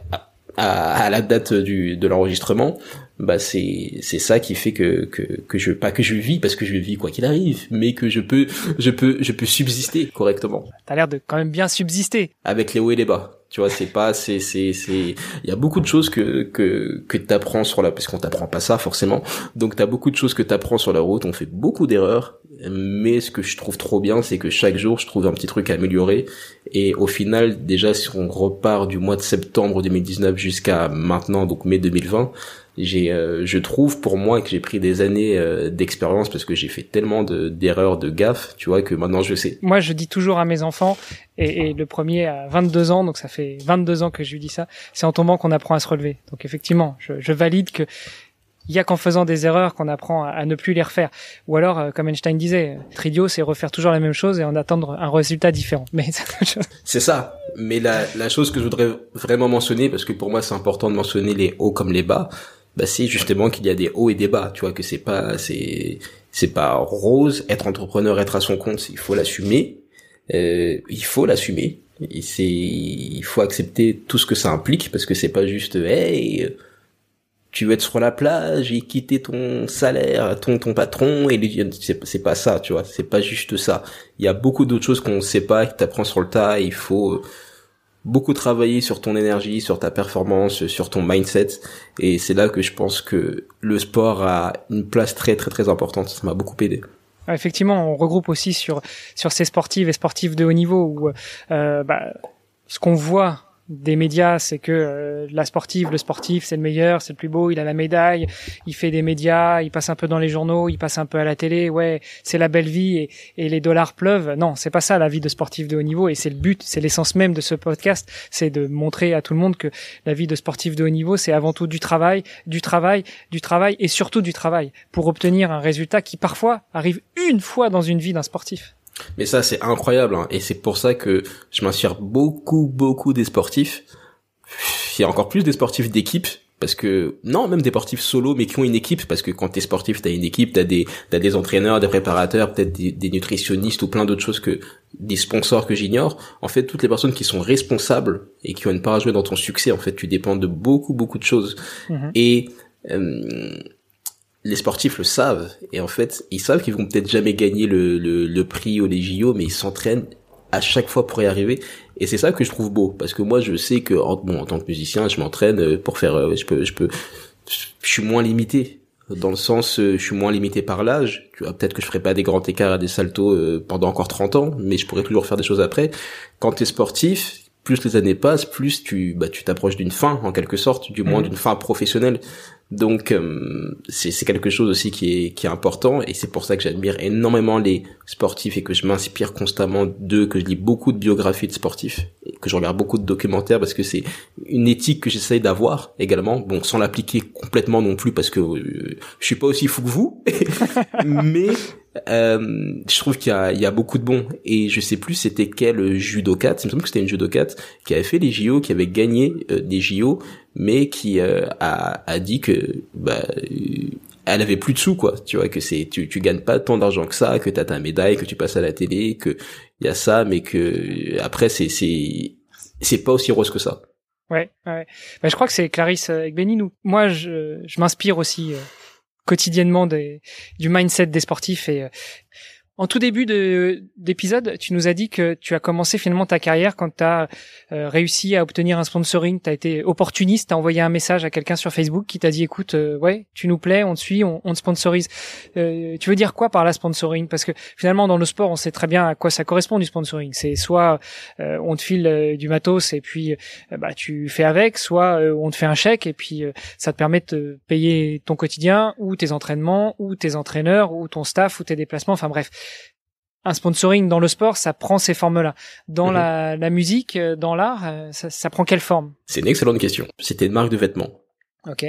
S1: la date de l'enregistrement, c'est ça qui fait que je vis, parce que je vis quoi qu'il arrive, mais que je peux subsister correctement.
S2: T'as l'air de quand même bien subsister.
S1: Avec les hauts et les bas. Tu vois, il y a beaucoup de choses que t'apprends parce qu'on t'apprend pas ça forcément. Donc t'as beaucoup de choses que t'apprends sur la route, on fait beaucoup d'erreurs, mais ce que je trouve trop bien, c'est que chaque jour je trouve un petit truc à améliorer, et au final, déjà si on repart du mois de septembre 2019 jusqu'à maintenant, donc mai 2020, je trouve pour moi que j'ai pris des années d'expérience, parce que j'ai fait tellement d'erreurs, de gaffes, tu vois, que maintenant je sais.
S2: Moi, je dis toujours à mes enfants, et le premier a 22 ans, donc ça fait 22 ans que je lui dis ça, c'est en tombant qu'on apprend à se relever. Donc effectivement, je valide que il y a qu'en faisant des erreurs qu'on apprend à ne plus les refaire. Ou alors, comme Einstein disait, être idiot, c'est refaire toujours la même chose et en attendre un résultat différent. Mais
S1: c'est ça. Mais la chose que je voudrais vraiment mentionner, parce que pour moi c'est important de mentionner les hauts comme les bas, bah c'est justement qu'il y a des hauts et des bas. Tu vois que c'est pas rose. Être entrepreneur, être à son compte, il faut l'assumer. Il faut l'assumer. Il faut accepter tout ce que ça implique, parce que c'est pas juste hey, tu veux être sur la plage et quitter ton salaire, ton patron, et c'est pas ça, tu vois, c'est pas juste ça. Il y a beaucoup d'autres choses qu'on sait pas, que t'apprends sur le tas. Il faut beaucoup travailler sur ton énergie, sur ta performance, sur ton mindset, et c'est là que je pense que le sport a une place très très très importante. Ça m'a beaucoup aidé.
S2: Effectivement, on regroupe aussi sur ces sportives et sportifs de haut niveau où ce qu'on voit des médias, c'est que le sportif, c'est le meilleur, c'est le plus beau, il a la médaille, il fait des médias, il passe un peu dans les journaux, il passe un peu à la télé, ouais, c'est la belle vie et les dollars pleuvent. Non, c'est pas ça la vie de sportif de haut niveau, et c'est le but, c'est l'essence même de ce podcast, c'est de montrer à tout le monde que la vie de sportif de haut niveau, c'est avant tout du travail et surtout du travail pour obtenir un résultat qui parfois arrive une fois dans une vie d'un sportif.
S1: Mais ça, c'est incroyable, hein. Et c'est pour ça que je m'inspire beaucoup des sportifs. Il y a encore plus des sportifs d'équipe, parce que, non, même des sportifs solo, mais qui ont une équipe, parce que quand t'es sportif, t'as une équipe, t'as des entraîneurs, des préparateurs, peut-être des nutritionnistes ou plein d'autres choses, des sponsors que j'ignore. En fait, toutes les personnes qui sont responsables et qui ont une part à jouer dans ton succès, en fait, tu dépends de beaucoup de choses. Mm-hmm. Et, les sportifs le savent, et en fait ils savent qu'ils vont peut-être jamais gagner le prix ou les JO, mais ils s'entraînent à chaque fois pour y arriver, et c'est ça que je trouve beau, parce que moi je sais que en tant que musicien je m'entraîne pour faire je suis moins limité, dans le sens je suis moins limité par l'âge, tu vois, peut-être que je ferai pas des grands écarts à des saltos pendant encore 30 ans, mais je pourrais toujours faire des choses après. Quand t'es sportif, plus les années passent, plus tu t'approches d'une fin, en quelque sorte, du moins d'une fin professionnelle. Donc c'est quelque chose aussi qui est important, et c'est pour ça que j'admire énormément les sportifs et que je m'inspire constamment d'eux, que je lis beaucoup de biographies de sportifs et que je regarde beaucoup de documentaires, parce que c'est une éthique que j'essaye d'avoir également, bon, sans l'appliquer complètement non plus, parce que je suis pas aussi fou que vous mais je trouve qu'il y a beaucoup de bons, et je sais plus c'était quel judokate, il me semble que c'était une judokate qui avait fait les JO, qui avait gagné des JO, mais qui a dit que elle avait plus de sous, quoi, tu vois, que tu gagnes pas tant d'argent que ça, que t'as ta médaille, que tu passes à la télé, que il y a ça, mais que après c'est pas aussi rose que ça.
S2: Ouais. Je crois que c'est Clarisse Egbenin. Moi je m'inspire aussi quotidiennement du mindset des sportifs, et en tout début d'épisode, tu nous as dit que tu as commencé finalement ta carrière quand tu as réussi à obtenir un sponsoring. Tu as été opportuniste, tu as envoyé un message à quelqu'un sur Facebook qui t'a dit écoute, ouais, tu nous plais, on te suit, on te sponsorise. Tu veux dire quoi par la sponsoring? Parce que finalement dans le sport, on sait très bien à quoi ça correspond du sponsoring. C'est soit on te file du matos et puis tu fais avec, soit on te fait un chèque et puis ça te permet de te payer ton quotidien ou tes entraînements ou tes entraîneurs ou ton staff ou tes déplacements, enfin bref. Un sponsoring dans le sport, ça prend ces formes-là. Dans la musique, dans l'art, ça prend quelle forme? C'est
S1: une excellente question. C'était une marque de vêtements.
S2: Ok.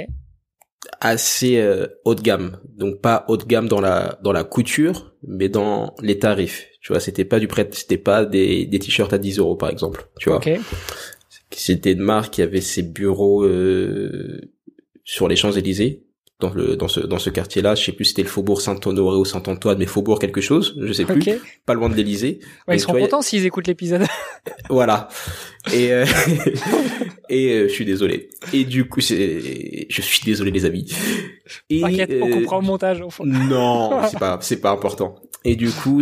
S1: Assez haut de gamme. Donc pas haut de gamme dans la couture, mais dans les tarifs. Tu vois, c'était pas des t-shirts à 10 € par exemple. Tu vois.
S2: Okay.
S1: C'était une marque qui avait ses bureaux sur les Champs-Élysées. Dans ce quartier-là, je sais plus si c'était le faubourg Saint-Honoré ou Saint-Antoine, mais faubourg quelque chose, je sais plus, pas loin de l'Élysée.
S2: Ouais, ils seront contents s'ils écoutent l'épisode.
S1: Voilà. Et je suis désolé. Et du coup, je suis désolé les amis. Et
S2: t'inquiète, on comprend au montage au fond.
S1: Non, c'est pas important. Et du coup,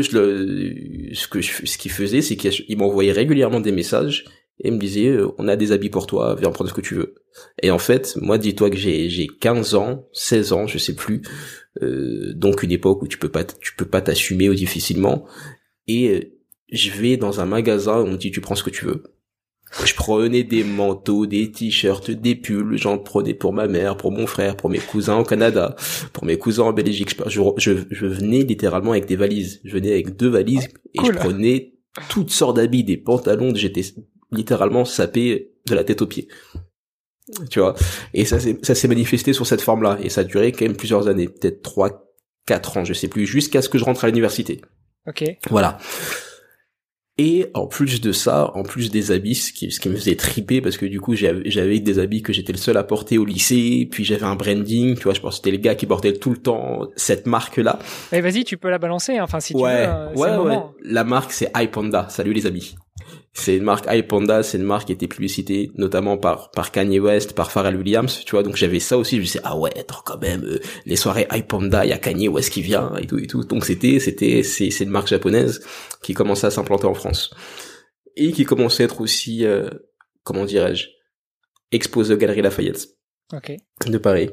S1: ce qu'il faisait, c'est qu'il m'envoyait régulièrement des messages et me disait on a des habits pour toi, viens prendre ce que tu veux. Et en fait, moi dis-toi que j'ai 15 ans, 16 ans, je sais plus. Donc une époque où tu peux pas t'assumer ou difficilement, et je vais dans un magasin où on me dit tu prends ce que tu veux. Je prenais des manteaux, des t-shirts, des pulls, j'en prenais pour ma mère, pour mon frère, pour mes cousins au Canada, pour mes cousins en Belgique. Je venais littéralement avec des valises. Je venais avec 2 valises et cool. Je prenais toutes sortes d'habits, des pantalons, j'étais littéralement sapé de la tête aux pieds. tu vois. Et ça s'est manifesté sur cette forme-là. Et ça a duré quand même plusieurs années, peut-être 3-4 ans, je sais plus, jusqu'à ce que je rentre à l'université.
S2: Ok.
S1: Voilà. Et en plus de ça, en plus des habits, ce qui me faisait triper, parce que du coup j'avais des habits que j'étais le seul à porter au lycée, puis j'avais un branding, tu vois, je pense que c'était les gars qui portaient tout le temps cette marque-là.
S2: Mais vas-y, tu peux la balancer, hein. Enfin si tu veux,
S1: Ouais,
S2: c'est le moment.
S1: La marque c'est iPanda. Salut les amis. C'est une marque iPanda, c'est une marque qui était publicitée notamment par Kanye West, par Pharrell Williams, tu vois. Donc j'avais ça aussi, je me disais ah ouais, attends quand même les soirées iPanda, il y a Kanye West qui vient et tout. Donc c'est une marque japonaise qui commençait à s'implanter en France et qui commençait à être aussi comment dirais-je, exposée aux Galeries Lafayette.
S2: OK.
S1: De Paris.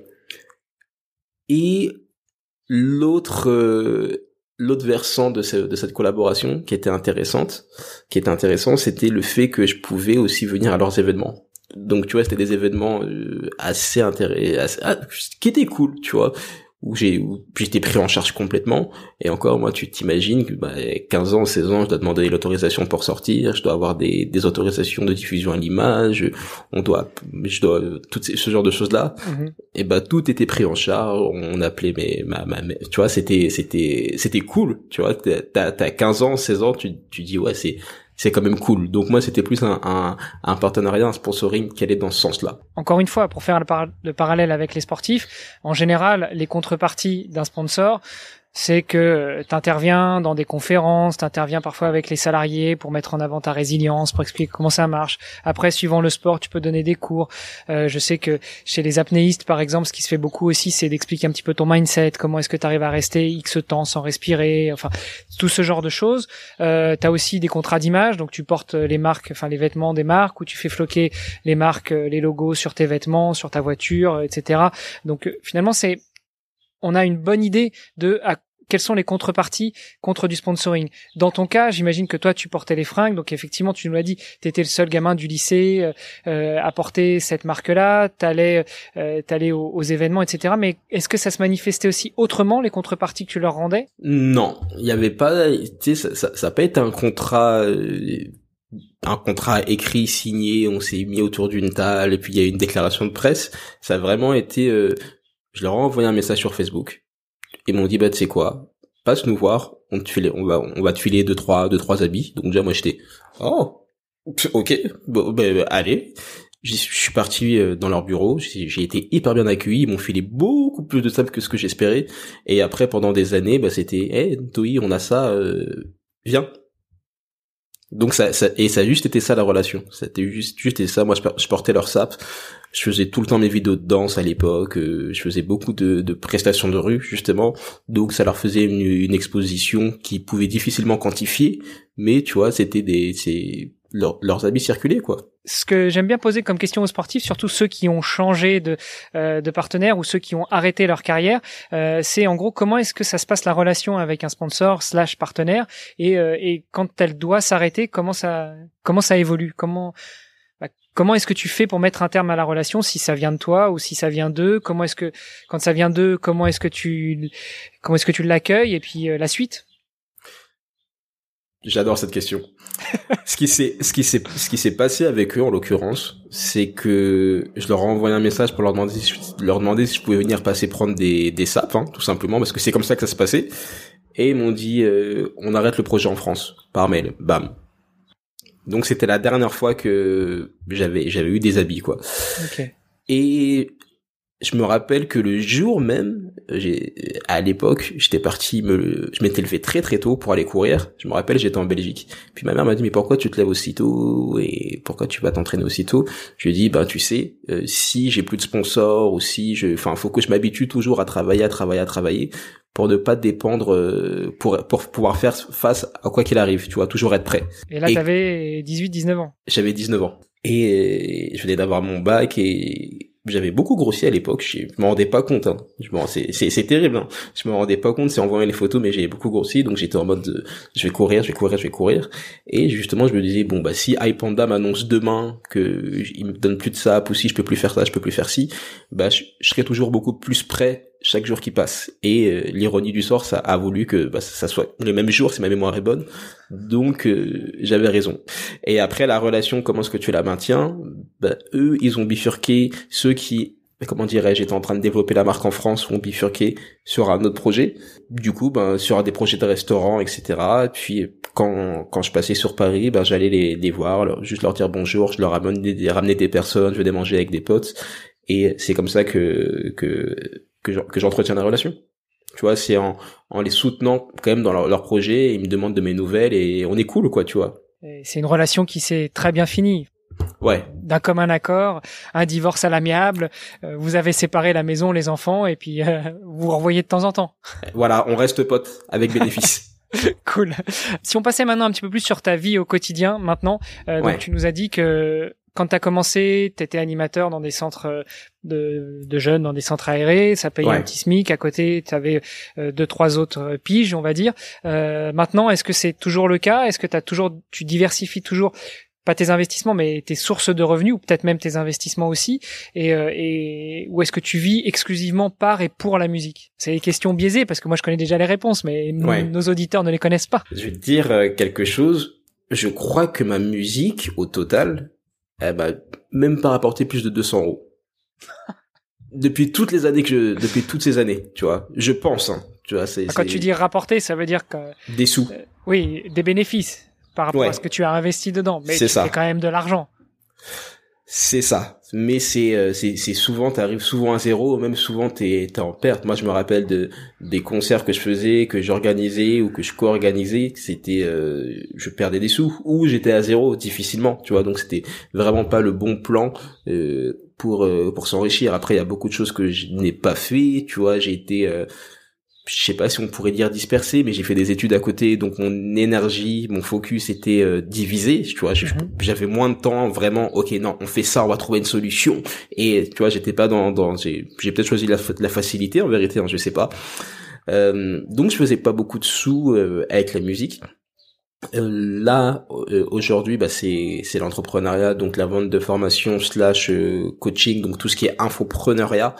S1: Et l'autre versant de cette collaboration qui était intéressant, c'était le fait que je pouvais aussi venir à leurs événements. Donc tu vois, c'était des événements assez intéressants, qui étaient cool, tu vois, où j'étais pris en charge complètement. Et encore, moi, tu t'imagines que 15 ans, 16 ans, je dois demander l'autorisation pour sortir, je dois avoir des autorisations de diffusion à l'image, je dois tout ce genre de choses là.
S2: Mm-hmm.
S1: Et tout était pris en charge, on appelait tu vois, c'était cool, tu vois. T'as 15 ans, 16 ans, tu dis ouais, c'est quand même cool. Donc moi, c'était plus un partenariat, un sponsoring qui allait dans ce sens-là.
S2: Encore une fois, pour faire le parallèle avec les sportifs, en général, les contreparties d'un sponsor, c'est que t'interviens dans des conférences, t'interviens parfois avec les salariés pour mettre en avant ta résilience, pour expliquer comment ça marche. Après, suivant le sport, tu peux donner des cours. Je sais que chez les apnéistes, par exemple, ce qui se fait beaucoup aussi, c'est d'expliquer un petit peu ton mindset, comment est-ce que tu arrives à rester X temps sans respirer, enfin, tout ce genre de choses. T'as aussi des contrats d'image, donc tu portes les marques, enfin, les vêtements des marques, ou tu fais floquer les marques, les logos sur tes vêtements, sur ta voiture, etc. Donc, finalement, on a une bonne idée de quelles sont les contreparties contre du sponsoring. Dans ton cas, j'imagine que toi, tu portais les fringues, donc effectivement, tu nous l'as dit, tu étais le seul gamin du lycée à porter cette marque-là, t'allais aux événements, etc. Mais est-ce que ça se manifestait aussi autrement, les contreparties que tu leur rendais?
S1: Non, il y avait pas, tu sais, ça a pas été un contrat écrit, signé, on s'est mis autour d'une table, et puis il y a eu une déclaration de presse. Ça a vraiment été... je leur ai envoyé un message sur Facebook. Ils m'ont dit tu sais quoi, passe nous voir, on va te filer deux trois habits. Donc déjà moi j'étais OK, bon, allez. Je suis parti dans leur bureau, j'ai été hyper bien accueilli, ils m'ont filé beaucoup plus de sable que ce que j'espérais. Et après pendant des années, c'était Toi, on a ça, viens. Donc ça a juste été ça la relation. C'était juste été ça. Moi je portais leur sap. Je faisais tout le temps mes vidéos de danse à l'époque. Je faisais beaucoup de prestations de rue justement. Donc ça leur faisait une exposition qui pouvait difficilement quantifier, mais tu vois leurs habits circulaient quoi.
S2: Ce que j'aime bien poser comme question aux sportifs, surtout ceux qui ont changé de partenaire ou ceux qui ont arrêté leur carrière, c'est en gros comment est-ce que ça se passe la relation avec un sponsor / partenaire et quand elle doit s'arrêter, comment ça évolue, comment est-ce que tu fais pour mettre un terme à la relation, si ça vient de toi ou si ça vient d'eux, quand ça vient d'eux, comment est-ce que tu l'accueilles et puis la suite?
S1: J'adore cette question. Ce qui s'est passé avec eux en l'occurrence, c'est que je leur ai envoyé un message pour leur demander si je pouvais venir passer prendre des sapes, tout simplement, parce que c'est comme ça que ça se passait. Et ils m'ont dit on arrête le projet en France par mail. Bam. Donc c'était la dernière fois que j'avais eu des habits quoi.
S2: Okay.
S1: Et je me rappelle que le jour même, à l'époque, je m'étais levé très très tôt pour aller courir. Je me rappelle, j'étais en Belgique. Puis ma mère m'a dit, mais pourquoi tu te lèves aussitôt et pourquoi tu vas t'entraîner aussitôt? Je lui ai dit, tu sais, si j'ai plus de sponsors ou faut que je m'habitue toujours à travailler pour ne pas dépendre, pour pouvoir faire face à quoi qu'il arrive, tu vois, toujours être prêt.
S2: Et là, t'avais 18-19 ans.
S1: J'avais 19 ans. Et je venais d'avoir mon bac et j'avais beaucoup grossi à l'époque, je me rendais pas compte, c'est terrible, je me rendais pas compte, c'est en voyant les photos, mais j'avais beaucoup grossi, donc j'étais en mode je vais courir, et justement je me disais si iPanda m'annonce demain que il me donne plus de sap, ou si je peux plus faire ça, je peux plus faire ci, je serai toujours beaucoup plus prêt chaque jour qui passe. Et l'ironie du sort, ça a voulu que ça soit le même jour, si ma mémoire est bonne. Donc j'avais raison. Et après la relation, comment est-ce que tu la maintiens? bah, eux, ils ont bifurqué. Ceux qui, comment dirais-je, étaient en train de développer la marque en France ont bifurqué sur un autre projet. Du coup, ben, sur des projets de restaurants, etc. Et puis, quand je passais sur Paris, ben, j'allais les voir, juste leur dire bonjour, je leur ramenais des personnes, je venais manger avec des potes. Et c'est comme ça que j'entretiens la relation. Tu vois, c'est en les soutenant quand même dans leur projet, ils me demandent de mes nouvelles et on est cool, quoi, tu vois.
S2: Et c'est une relation qui s'est très bien finie.
S1: Ouais.
S2: D'un commun accord, un divorce à l'amiable, vous avez séparé la maison, les enfants, et puis vous vous revoyez de temps en temps.
S1: Voilà, on reste potes avec bénéfice.
S2: Cool. Si on passait maintenant un petit peu plus sur ta vie au quotidien, maintenant, donc tu nous as dit que quand tu as commencé, tu étais animateur dans des centres de jeunes, dans des centres aérés, ça payait un petit SMIC, à côté tu avais 2-3 autres piges, on va dire. Maintenant, est-ce que c'est toujours le cas? Est-ce que tu diversifies toujours pas tes investissements, mais tes sources de revenus, ou peut-être même tes investissements aussi, et ou est-ce que tu vis exclusivement par et pour la musique? C'est des questions biaisées, parce que moi je connais déjà les réponses, mais nos auditeurs ne les connaissent pas.
S1: Je vais te dire quelque chose. Je crois que ma musique, au total, elle m'a même pas rapporté plus de 200 €. Depuis toutes ces années, tu vois. Je pense, hein. Tu vois,
S2: Quand tu dis rapporter, ça veut dire que...
S1: Des sous.
S2: Oui, des bénéfices. Par rapport à ce que tu as investi dedans, mais tu fais quand même de l'argent.
S1: C'est ça, mais c'est souvent, t'arrives souvent à zéro, même souvent t'es en perte. Moi, je me rappelle des concerts que je faisais, que j'organisais ou que je co-organisais, c'était je perdais des sous ou j'étais à zéro difficilement, tu vois. Donc c'était vraiment pas le bon plan pour s'enrichir. Après, il y a beaucoup de choses que je n'ai pas fait, tu vois. J'ai été je sais pas si on pourrait dire dispersé, mais j'ai fait des études à côté, donc mon énergie, mon focus était divisé, tu vois, j'avais moins de temps, vraiment, ok, non, on fait ça, on va trouver une solution, et tu vois, j'étais pas j'ai peut-être choisi la facilité, en vérité, hein, je sais pas, donc je faisais pas beaucoup de sous avec la musique. Là, aujourd'hui, bah c'est l'entrepreneuriat, donc la vente de formation / coaching, donc tout ce qui est infopreneuriat,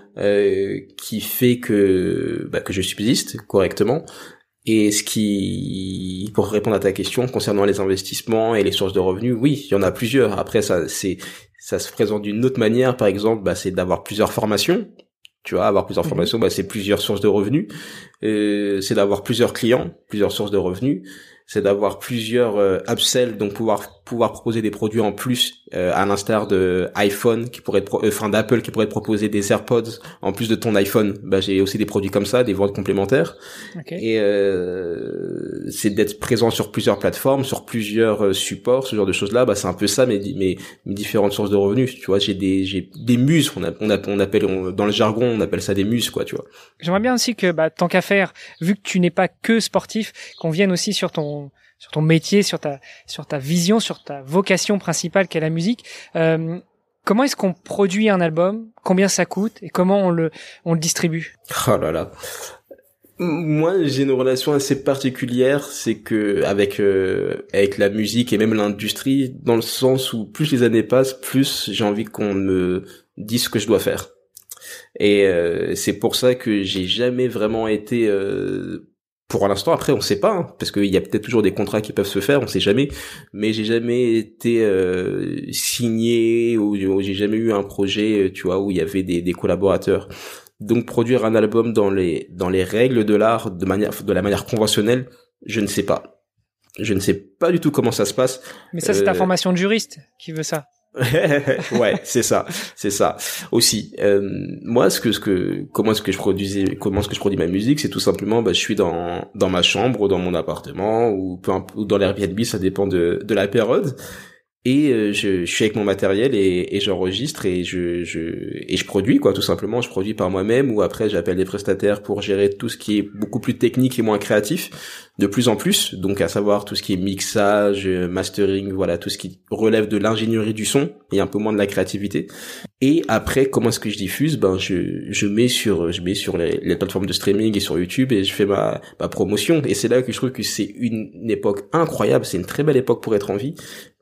S1: qui fait que je subsiste correctement. Et pour répondre à ta question concernant les investissements et les sources de revenus, oui, il y en a plusieurs. Après, ça se présente d'une autre manière. Par exemple, c'est d'avoir plusieurs formations. Tu vois, avoir plusieurs formations, c'est plusieurs sources de revenus. C'est d'avoir plusieurs clients, plusieurs sources de revenus. C'est d'avoir plusieurs upsells, donc pouvoir proposer des produits en plus, à l'instar de iPhone qui pourrait être d'Apple qui pourrait te proposer des AirPods en plus de ton iPhone. J'ai aussi des produits comme ça, des ventes complémentaires. Okay. Et c'est d'être présent sur plusieurs plateformes, sur plusieurs supports, ce genre de choses-là. C'est un peu ça mes différentes sources de revenus. Tu vois, j'ai des muses. On appelle dans le jargon, on appelle ça des muses, quoi. Tu vois.
S2: J'aimerais bien aussi que tant qu'à faire, vu que tu n'es pas que sportif, qu'on vienne aussi sur ton métier, sur ta vision, sur ta vocation principale qu'est la musique. Comment est-ce qu'on produit un album? Combien ça coûte? Et comment on le distribue?
S1: Oh là là. Moi, j'ai une relation assez particulière, c'est que avec la musique et même l'industrie, dans le sens où plus les années passent, plus j'ai envie qu'on me dise ce que je dois faire. Et c'est pour ça que j'ai jamais vraiment été pour l'instant, après on sait pas, hein, parce qu'il y a peut-être toujours des contrats qui peuvent se faire, on sait jamais, mais j'ai jamais été signé ou j'ai jamais eu un projet, tu vois, où il y avait des collaborateurs. Donc produire un album dans les règles de l'art de la manière conventionnelle, je ne sais pas. Je ne sais pas du tout comment ça se passe.
S2: Mais ça, c'est ta formation de juriste qui veut ça.
S1: Ouais, c'est ça aussi. Moi, comment est-ce que je produis ma musique, c'est tout simplement, je suis dans ma chambre, ou dans mon appartement, ou dans l'Airbnb, ça dépend de la période. Et je suis avec mon matériel et j'enregistre et je produis, quoi, tout simplement. Je produis par moi-même, ou après j'appelle des prestataires pour gérer tout ce qui est beaucoup plus technique et moins créatif, de plus en plus. Donc à savoir tout ce qui est mixage, mastering, voilà, tout ce qui relève de l'ingénierie du son et un peu moins de la créativité. Et après, comment est-ce que je diffuse? Je mets sur les plateformes de streaming et sur YouTube, et je fais ma promotion. Et c'est là que je trouve que c'est une époque incroyable, c'est une très belle époque pour être en vie,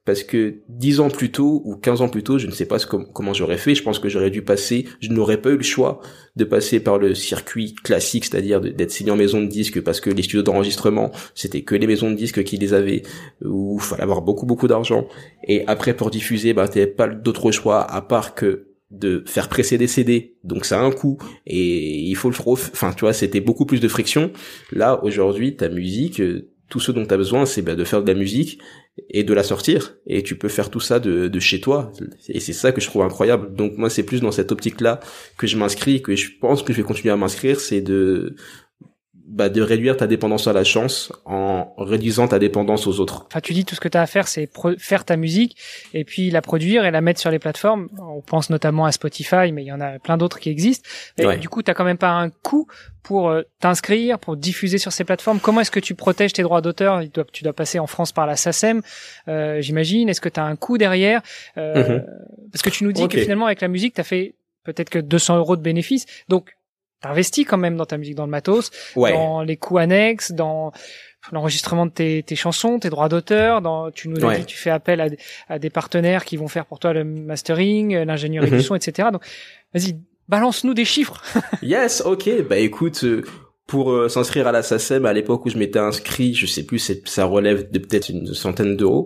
S1: parce que 10 ans plus tôt ou 15 ans plus tôt, je ne sais pas comment j'aurais fait. Je pense que je n'aurais pas eu le choix de passer par le circuit classique, c'est-à-dire d'être signé en maison de disques, parce que les studios d'enregistrement, c'était que les maisons de disques qui les avaient, où il fallait avoir beaucoup d'argent. Et après, pour diffuser, t'avais pas d'autre choix à part que de faire presser des CD, donc ça a un coût et il faut tu vois, c'était beaucoup plus de friction. Là aujourd'hui, ta musique, tout ce dont tu as besoin, c'est de faire de la musique et de la sortir, et tu peux faire tout ça de chez toi, et c'est ça que je trouve incroyable. Donc moi, c'est plus dans cette optique-là que je m'inscris, que je pense que je vais continuer à m'inscrire, c'est de réduire ta dépendance à la chance en réduisant ta dépendance aux autres.
S2: Enfin, tu dis tout ce que tu as à faire, c'est faire ta musique et puis la produire et la mettre sur les plateformes. On pense notamment à Spotify, mais il y en a plein d'autres qui existent. Et ouais. Du coup, t'as quand même pas un coût pour t'inscrire, pour diffuser sur ces plateformes. Comment est-ce que tu protèges tes droits d'auteur? Tu dois passer en France par la SACEM, j'imagine. Est-ce que tu as un coût derrière? Parce que tu nous dis que finalement, avec la musique, tu as fait peut-être que 200 € de bénéfices. Donc, t'investis quand même dans ta musique, dans le matos, dans les coûts annexes, dans l'enregistrement de tes chansons, tes droits d'auteur, tu nous as dit que tu fais appel à des partenaires qui vont faire pour toi le mastering, l'ingénierie du son, etc. Donc, vas-y, balance-nous des chiffres.
S1: Yes, ok. Écoute, pour s'inscrire à la SACEM, à l'époque où je m'étais inscrit, je sais plus, ça relève de peut-être une centaine d'euros.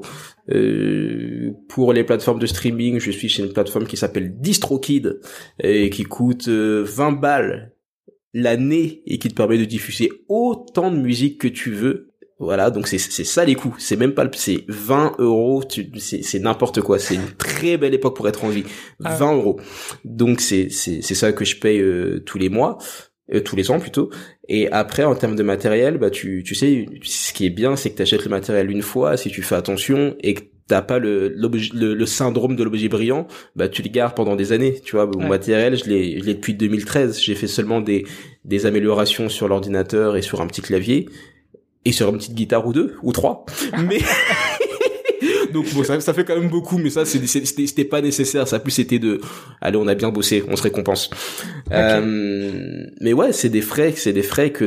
S1: Pour les plateformes de streaming, je suis chez une plateforme qui s'appelle DistroKid et qui coûte 20 balles l'année et qui te permet de diffuser autant de musique que tu veux. Voilà, donc c'est ça les coûts. C'est même pas c'est 20 €, c'est n'importe quoi. C'est une très belle époque pour être en vie. 20 €. Donc c'est ça que je paye tous les mois, tous les ans plutôt. Et après, en termes de matériel, tu sais, ce qui est bien, c'est que t'achètes le matériel une fois, si tu fais attention, et que t'as pas le syndrome de l'objet brillant, tu le gardes pendant des années, tu vois. Mon matériel, je l'ai depuis 2013. J'ai fait seulement des améliorations sur l'ordinateur et sur un petit clavier et sur une petite guitare ou deux ou trois. Mais donc ça fait quand même beaucoup, mais ça c'était pas nécessaire. Ça plus c'était allez, on a bien bossé, on se récompense. Okay. Mais ouais, c'est des frais que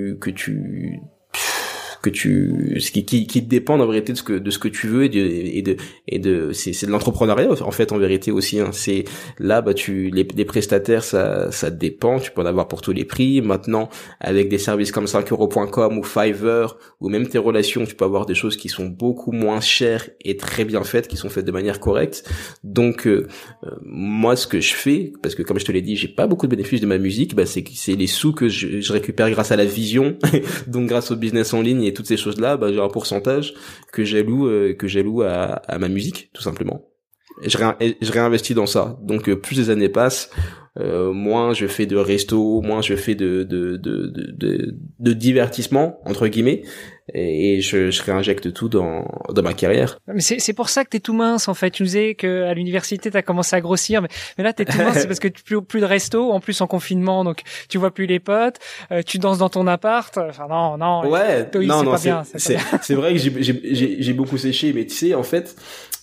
S1: qui te dépendent en vérité de ce que tu veux et de c'est de l'entrepreneuriat en fait en vérité aussi, hein. C'est là les prestataires ça dépend, tu peux en avoir pour tous les prix. Maintenant avec des services comme 5euros.com ou Fiverr ou même tes relations, tu peux avoir des choses qui sont beaucoup moins chères et très bien faites, qui sont faites de manière correcte. Donc moi ce que je fais, parce que comme je te l'ai dit, j'ai pas beaucoup de bénéfices de ma musique, c'est les sous que je récupère grâce à la vision donc grâce au business en ligne et toutes ces choses-là, j'ai un pourcentage que j'alloue à ma musique, tout simplement. Et je réinvestis dans ça. Donc plus les années passent, moins je fais de resto, moins je fais de divertissement entre guillemets, et je réinjecte tout dans ma carrière.
S2: Mais c'est pour ça que t'es tout mince en fait. Tu nous disais que à l'université t'as commencé à grossir, mais là t'es tout mince, c'est parce que plus de resto, en plus en confinement, donc tu vois plus les potes, tu danses dans ton appart. Enfin non.
S1: Ouais,
S2: Toi,
S1: non,
S2: c'est
S1: vrai que j'ai beaucoup séché, mais tu sais en fait.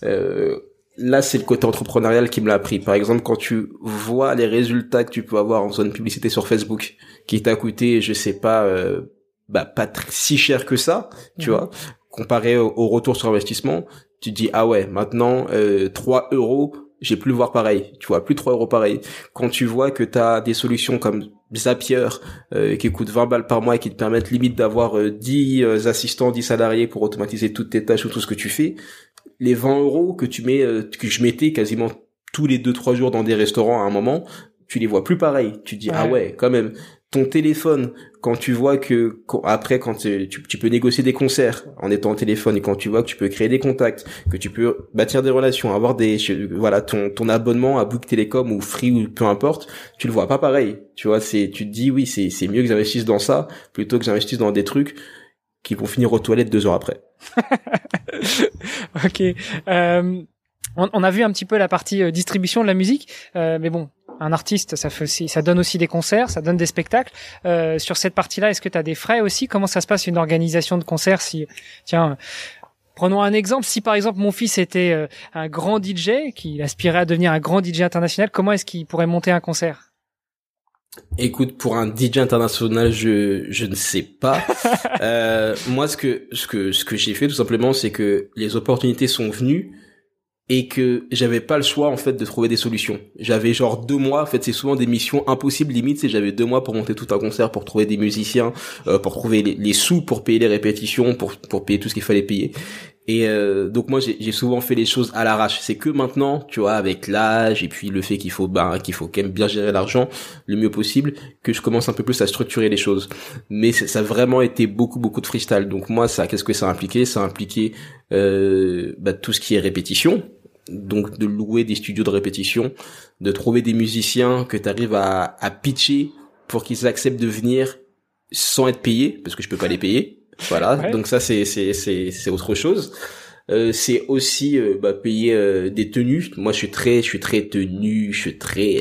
S1: Là, c'est le côté entrepreneurial qui me l'a appris. Par exemple, quand tu vois les résultats que tu peux avoir en faisant une publicité sur Facebook, qui t'a coûté, je sais pas, pas si cher que ça, tu vois, comparé au retour sur investissement, tu te dis, ah ouais, maintenant, 3 €, j'ai plus le voir pareil, tu vois, plus 3 € pareil. Quand tu vois que t'as des solutions comme Zapier, qui coûtent 20 balles par mois et qui te permettent limite d'avoir 10 assistants, 10 salariés pour automatiser toutes tes tâches ou tout ce que tu fais, les 20 € que que je mettais quasiment tous les 2-3 jours dans des restaurants à un moment, tu les vois plus pareil. Tu te dis, ah ouais, quand même. Ton téléphone, quand tu vois que après quand tu peux négocier des concerts en étant au téléphone, et quand tu vois que tu peux créer des contacts, que tu peux bâtir des relations, avoir ton abonnement à Bouygues Télécom ou Free ou peu importe, tu le vois pas pareil. Tu vois, tu te dis oui, c'est mieux que j'investisse dans ça plutôt que j'investisse dans des trucs qui vont finir aux toilettes 2 heures après.
S2: Ok. On a vu un petit peu la partie distribution de la musique, mais bon, un artiste, ça donne aussi des concerts, ça donne des spectacles. Sur cette partie-là, est-ce que tu as des frais aussi? Comment ça se passe une organisation de concert? Prenons un exemple. Si par exemple mon fils était un grand DJ, qu'il aspirait à devenir un grand DJ international, comment est-ce qu'il pourrait monter un concert?
S1: Écoute, pour un DJ international, je ne sais pas. Moi, ce que j'ai fait tout simplement, c'est que les opportunités sont venues et que j'avais pas le choix en fait de trouver des solutions. J'avais genre 2 mois. En fait, c'est souvent des missions impossibles limite. C'est j'avais 2 mois pour monter tout un concert, pour trouver des musiciens, pour trouver les sous pour payer les répétitions, pour payer tout ce qu'il fallait payer. Et donc moi j'ai souvent fait les choses à l'arrache. C'est que maintenant, tu vois, avec l'âge et puis le fait qu'il faut quand même bien gérer l'argent le mieux possible, que je commence un peu plus à structurer les choses. Mais ça a vraiment été beaucoup de freestyle. Donc moi qu'est-ce que ça a impliqué? Ça a impliqué tout ce qui est répétition. Donc de louer des studios de répétition, de trouver des musiciens que tu arrives à pitcher pour qu'ils acceptent de venir sans être payés, parce que je peux pas les payer. Voilà, ouais. Donc ça c'est autre chose. C'est aussi payer des tenues. Moi je suis très tenue, je suis très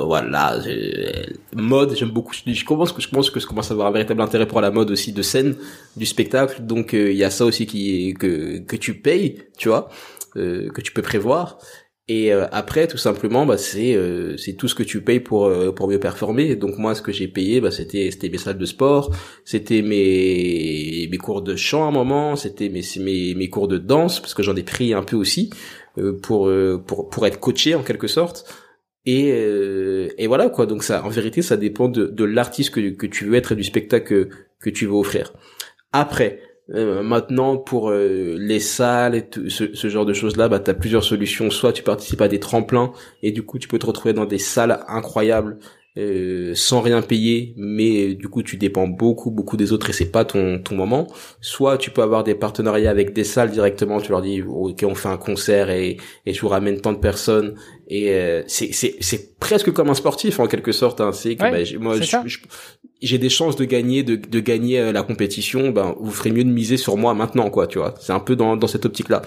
S1: mode, j'aime beaucoup. Je pense que je commence à avoir un véritable intérêt pour la mode aussi de scène, du spectacle. Donc il y a ça aussi que tu payes, tu vois, que tu peux prévoir. Et après tout simplement c'est tout ce que tu payes pour mieux performer. Donc moi ce que j'ai payé c'était mes salles de sport, c'était mes cours de chant à un moment, c'était mes cours de danse parce que j'en ai pris un peu aussi pour être coaché en quelque sorte. Et voilà quoi. Donc ça en vérité ça dépend de l'artiste que tu veux être et du spectacle que tu veux offrir. Après maintenant pour les salles et ce genre de choses là, t'as plusieurs solutions. Soit tu participes à des tremplins et du coup tu peux te retrouver dans des salles incroyables sans rien payer, mais du coup tu dépends beaucoup des autres et c'est pas ton moment. Soit tu peux avoir des partenariats avec des salles directement, tu leur dis ok on fait un concert et je vous ramène tant de personnes et c'est presque comme un sportif en quelque sorte, hein. C'est que moi j'ai des chances de gagner la compétition, vous ferez mieux de miser sur moi maintenant quoi, tu vois. C'est un peu dans cette optique là.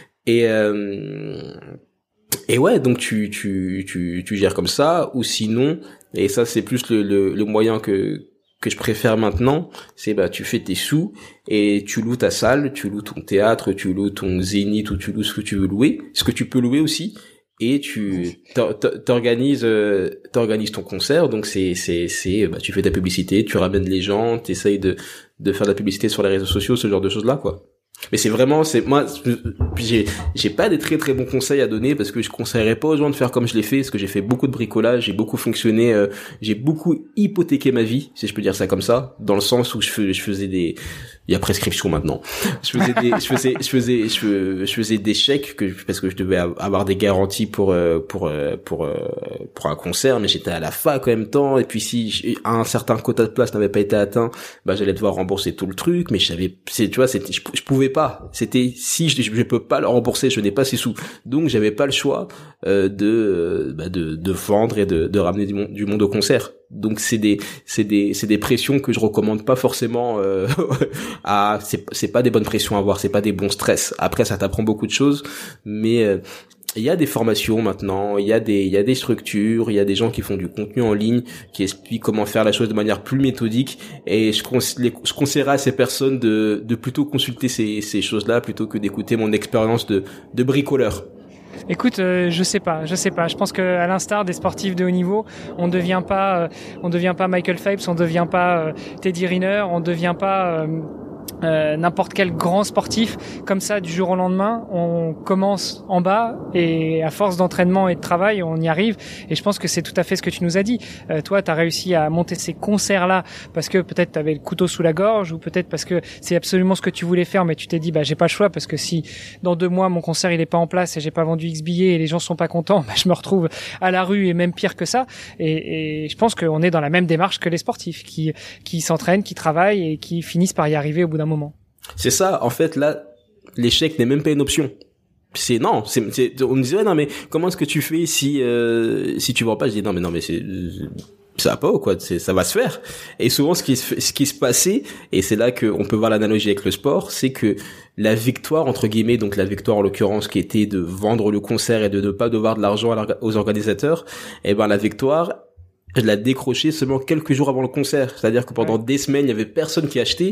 S1: Et ouais, donc tu gères comme ça, ou sinon, et ça c'est plus le moyen que je préfère maintenant, c'est tu fais tes sous et tu loues ta salle, tu loues ton théâtre, tu loues ton zénith ou tu loues ce que tu veux louer, ce que tu peux louer aussi, et tu t'organises ton concert. Donc tu fais ta publicité, tu ramènes les gens, t'essayes de faire de la publicité sur les réseaux sociaux, ce genre de choses là quoi. Mais moi j'ai pas des très bons conseils à donner parce que je conseillerais pas aux gens de faire comme je l'ai fait, parce que j'ai fait beaucoup de bricolage, j'ai beaucoup fonctionné, j'ai beaucoup hypothéqué ma vie, si je peux dire ça comme ça, dans le sens où je faisais il y a prescription maintenant. Je faisais des chèques parce que je devais avoir des garanties pour un concert, mais j'étais à la fac en même temps, et puis si un certain quota de place n'avait pas été atteint, j'allais devoir rembourser tout le truc, mais je pouvais pas. C'était si je peux pas le rembourser, je n'ai pas ces sous. Donc j'avais pas le choix de vendre et de ramener du monde au concert. Donc c'est des pressions que je recommande pas forcément c'est pas des bonnes pressions à avoir, c'est pas des bons stress. Après ça t'apprend beaucoup de choses, mais il y a des formations maintenant, il y a des structures, il y a des gens qui font du contenu en ligne, qui expliquent comment faire la chose de manière plus méthodique, et je conseillerais à ces personnes de plutôt consulter ces choses-là plutôt que d'écouter mon expérience de bricoleur.
S2: Écoute, je sais pas. Je pense que à l'instar des sportifs de haut niveau, on devient pas Michael Phelps, on devient pas Teddy Riner, on devient pas n'importe quel grand sportif comme ça du jour au lendemain. On commence en bas et à force d'entraînement et de travail on y arrive, et je pense que c'est tout à fait ce que tu nous as dit. Toi t'as réussi à monter ces concerts là parce que peut-être t'avais le couteau sous la gorge, ou peut-être parce que c'est absolument ce que tu voulais faire, mais tu t'es dit j'ai pas le choix, parce que si dans 2 mois mon concert il est pas en place et j'ai pas vendu X billets et les gens sont pas contents, je me retrouve à la rue, et même pire que ça. Et je pense qu'on est dans la même démarche que les sportifs qui s'entraînent, qui travaillent et qui finissent par y arriver au bout d'un moment.
S1: C'est ça, en fait, là, l'échec n'est même pas une option. On me disait, ouais, non, mais comment est-ce que tu fais si tu vends pas? Je dis, non, mais ça va pas ou quoi? Ça va se faire. Et souvent, ce qui se passait, et c'est là qu'on peut voir l'analogie avec le sport, c'est que la victoire, entre guillemets, donc la victoire en l'occurrence qui était de vendre le concert et de ne pas devoir de l'argent aux organisateurs, la victoire, je l'ai décroché seulement quelques jours avant le concert. C'est-à-dire que pendant des semaines, il y avait personne qui achetait.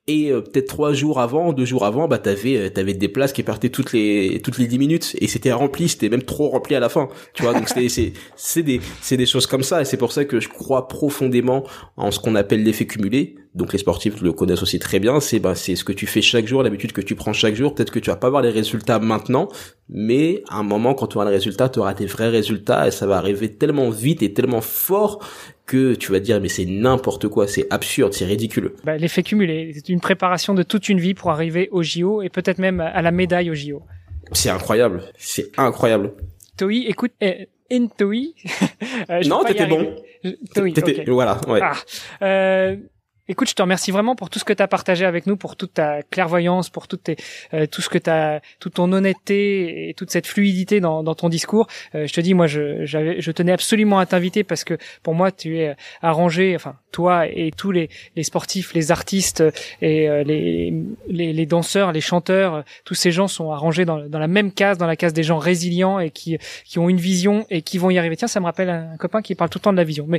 S1: Et peut-être 2 jours avant, bah t'avais des places qui partaient toutes les 10 minutes et c'était rempli, c'était même trop rempli à la fin. Tu vois, donc c'est des choses comme ça et c'est pour ça que je crois profondément en ce qu'on appelle l'effet cumulé. Donc les sportifs le connaissent aussi très bien, c'est ce que tu fais chaque jour, l'habitude que tu prends chaque jour, peut-être que tu vas pas voir les résultats maintenant, mais à un moment quand tu auras le résultat, tu auras tes vrais résultats et ça va arriver tellement vite et tellement fort que tu vas te dire mais c'est n'importe quoi, c'est absurde, c'est ridicule.
S2: L'effet cumulé, c'est une préparation de toute une vie pour arriver au JO et peut-être même à la médaille au JO.
S1: C'est incroyable, c'est incroyable.
S2: Toi, écoute, Toi,
S1: non, t'étais bon.
S2: Toi, okay.
S1: Voilà, ouais.
S2: Écoute, je te remercie vraiment pour tout ce que tu as partagé avec nous, pour toute ta clairvoyance, pour toute ton honnêteté et toute cette fluidité dans ton discours. Je te dis, moi, je tenais absolument à t'inviter parce que pour moi, tu es arrangé, enfin, toi et tous les sportifs, les artistes et les danseurs, les chanteurs, tous ces gens sont arrangés dans la même case, dans la case des gens résilients et qui ont une vision et qui vont y arriver. Tiens, ça me rappelle un copain qui parle tout le temps de la vision. Mais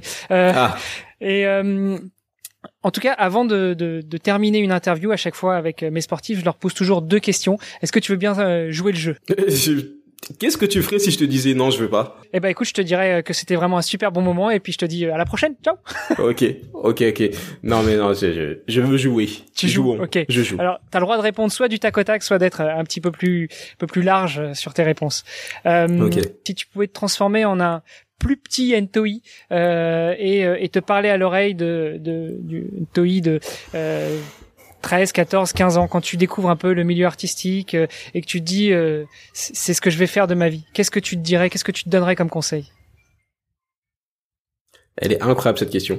S2: en tout cas, avant de terminer une interview, à chaque fois avec mes sportifs, je leur pose toujours 2 questions. Est-ce que tu veux bien jouer le jeu?
S1: Qu'est-ce que tu ferais si je te disais non, je veux pas?
S2: Eh ben, écoute, je te dirais que c'était vraiment un super bon moment et puis je te dis à la prochaine. Ciao.
S1: Ok. Non, mais non, je veux jouer.
S2: Tu joues? Ok.
S1: Je joue.
S2: Alors, t'as le droit de répondre soit du tac au tac, soit d'être un petit peu plus large sur tes réponses. Si tu pouvais te transformer en un plus petit Toi et te parler à l'oreille du Toi de 13, 14, 15 ans, quand tu découvres un peu le milieu artistique et que tu te dis c'est ce que je vais faire de ma vie. Qu'est-ce que tu te dirais, qu'est-ce que tu te donnerais comme conseil?
S1: Elle est incroyable cette question.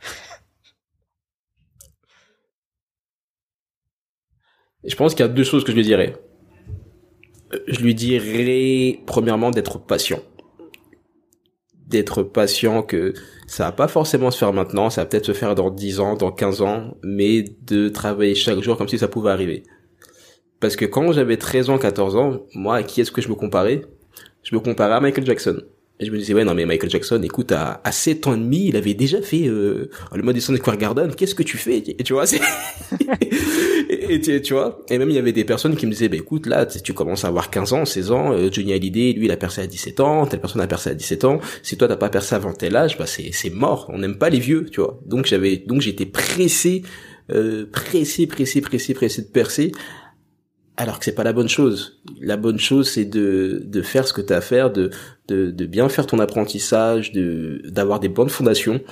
S1: Je pense qu'il y a 2 choses que je lui dirais. Je lui dirais premièrement d'être patient. D'être patient, que ça va pas forcément se faire maintenant, ça va peut-être se faire dans 10 ans, dans 15 ans, mais de travailler chaque jour comme si ça pouvait arriver. Parce que quand j'avais 13 ans, 14 ans, moi, à qui est-ce que je me comparais? Je me comparais à Michael Jackson. Et je me disais, ouais, non, mais Michael Jackson, écoute, à 7 ans et demi, il avait déjà fait le Madison Square Garden, qu'est-ce que tu fais? Et tu vois, c'est... et tu vois, et même il y avait des personnes qui me disaient, bah écoute, là, tu commences à avoir 15 ans, 16 ans, Johnny Hallyday, lui, il a percé à 17 ans, telle personne a percé à 17 ans, si toi t'as pas percé avant tel âge, bah c'est mort, on n'aime pas les vieux, tu vois. Donc j'étais pressé de percer, alors que c'est pas la bonne chose. La bonne chose, c'est de faire ce que t'as à faire, de bien faire ton apprentissage, d'avoir des bonnes fondations,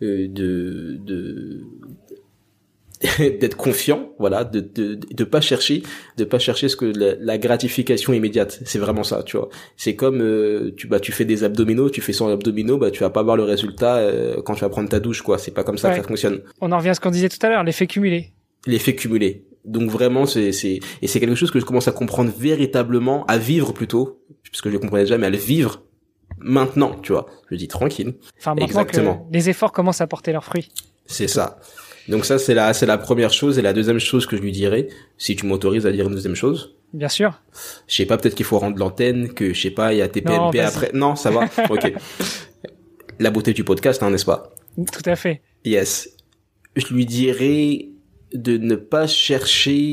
S1: d'être confiant, voilà, de pas chercher ce que la gratification immédiate. C'est vraiment ça, tu vois. C'est comme tu fais des abdominaux, tu fais 100 abdominaux, bah tu vas pas voir le résultat quand tu vas prendre ta douche, quoi. C'est pas comme ça que ça fonctionne.
S2: On en revient à ce qu'on disait tout à l'heure, l'effet cumulé.
S1: L'effet cumulé. Donc vraiment c'est quelque chose que je commence à comprendre véritablement, à vivre plutôt, parce que je le comprenais déjà, mais à le vivre maintenant, tu vois. Je dis tranquille.
S2: Enfin, maintenant que les efforts commencent à porter leurs fruits.
S1: C'est ça. Donc ça, c'est la première chose. Et la deuxième chose que je lui dirais, si tu m'autorises à dire une deuxième chose.
S2: Bien sûr.
S1: Je sais pas, peut-être qu'il faut rendre l'antenne, que je sais pas, il y a TPMP après. Non, ça va. Ok. La beauté du podcast, hein, n'est-ce pas?
S2: Tout à fait.
S1: Yes. Je lui dirais de ne pas chercher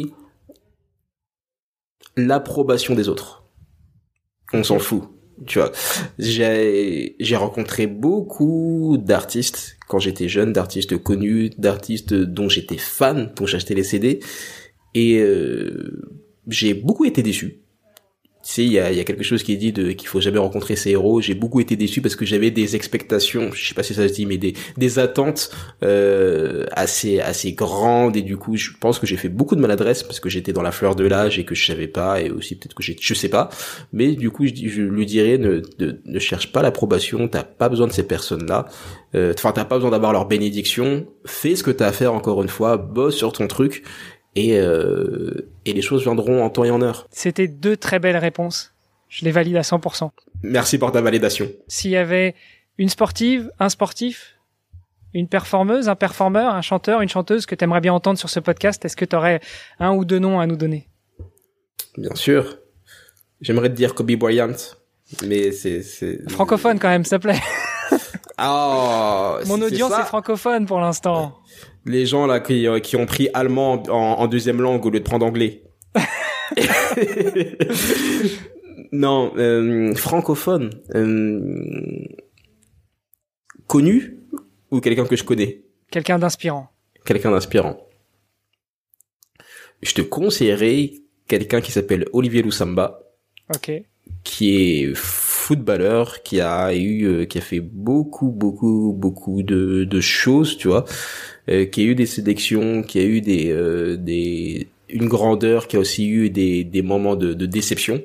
S1: l'approbation des autres. On s'en fout. Tu vois, j'ai rencontré beaucoup d'artistes quand j'étais jeune, d'artistes connus, d'artistes dont j'étais fan, dont j'achetais les CD, et j'ai beaucoup été déçu. Tu sais, il y a quelque chose qui est dit qu'il faut jamais rencontrer ses héros. J'ai beaucoup été déçu parce que j'avais des expectations, je sais pas si ça se dit, mais des attentes assez grandes, et du coup je pense que j'ai fait beaucoup de maladresse parce que j'étais dans la fleur de l'âge et que je savais pas, et aussi peut-être que je sais pas, mais du coup je lui dirais ne cherche pas l'approbation, t'as pas besoin de ces personnes-là, t'as pas besoin d'avoir leur bénédiction, fais ce que t'as à faire, encore une fois, bosse sur ton truc. Et les choses viendront en temps et en heure.
S2: C'était 2 très belles réponses. Je les valide à 100%.
S1: Merci pour ta validation.
S2: S'il y avait une sportive, un sportif, une performeuse, un performeur, un chanteur, une chanteuse que tu aimerais bien entendre sur ce podcast, est-ce que tu aurais 1 ou 2 noms à nous donner?
S1: Bien sûr. J'aimerais te dire Kobe Bryant, mais c'est...
S2: Francophone quand même, s'il te plaît.
S1: Oh,
S2: mon audience est francophone pour l'instant.
S1: Les gens là qui ont pris allemand en deuxième langue au lieu de prendre anglais. Non, francophone. Connu ou quelqu'un que je connais?
S2: Quelqu'un d'inspirant.
S1: Quelqu'un d'inspirant. Je te conseillerais quelqu'un qui s'appelle Olivier Loussamba.
S2: Ok.
S1: Qui est footballeur, qui a fait beaucoup de choses, tu vois, qui a eu des sélections, qui a eu une grandeur, qui a aussi eu des moments de déception.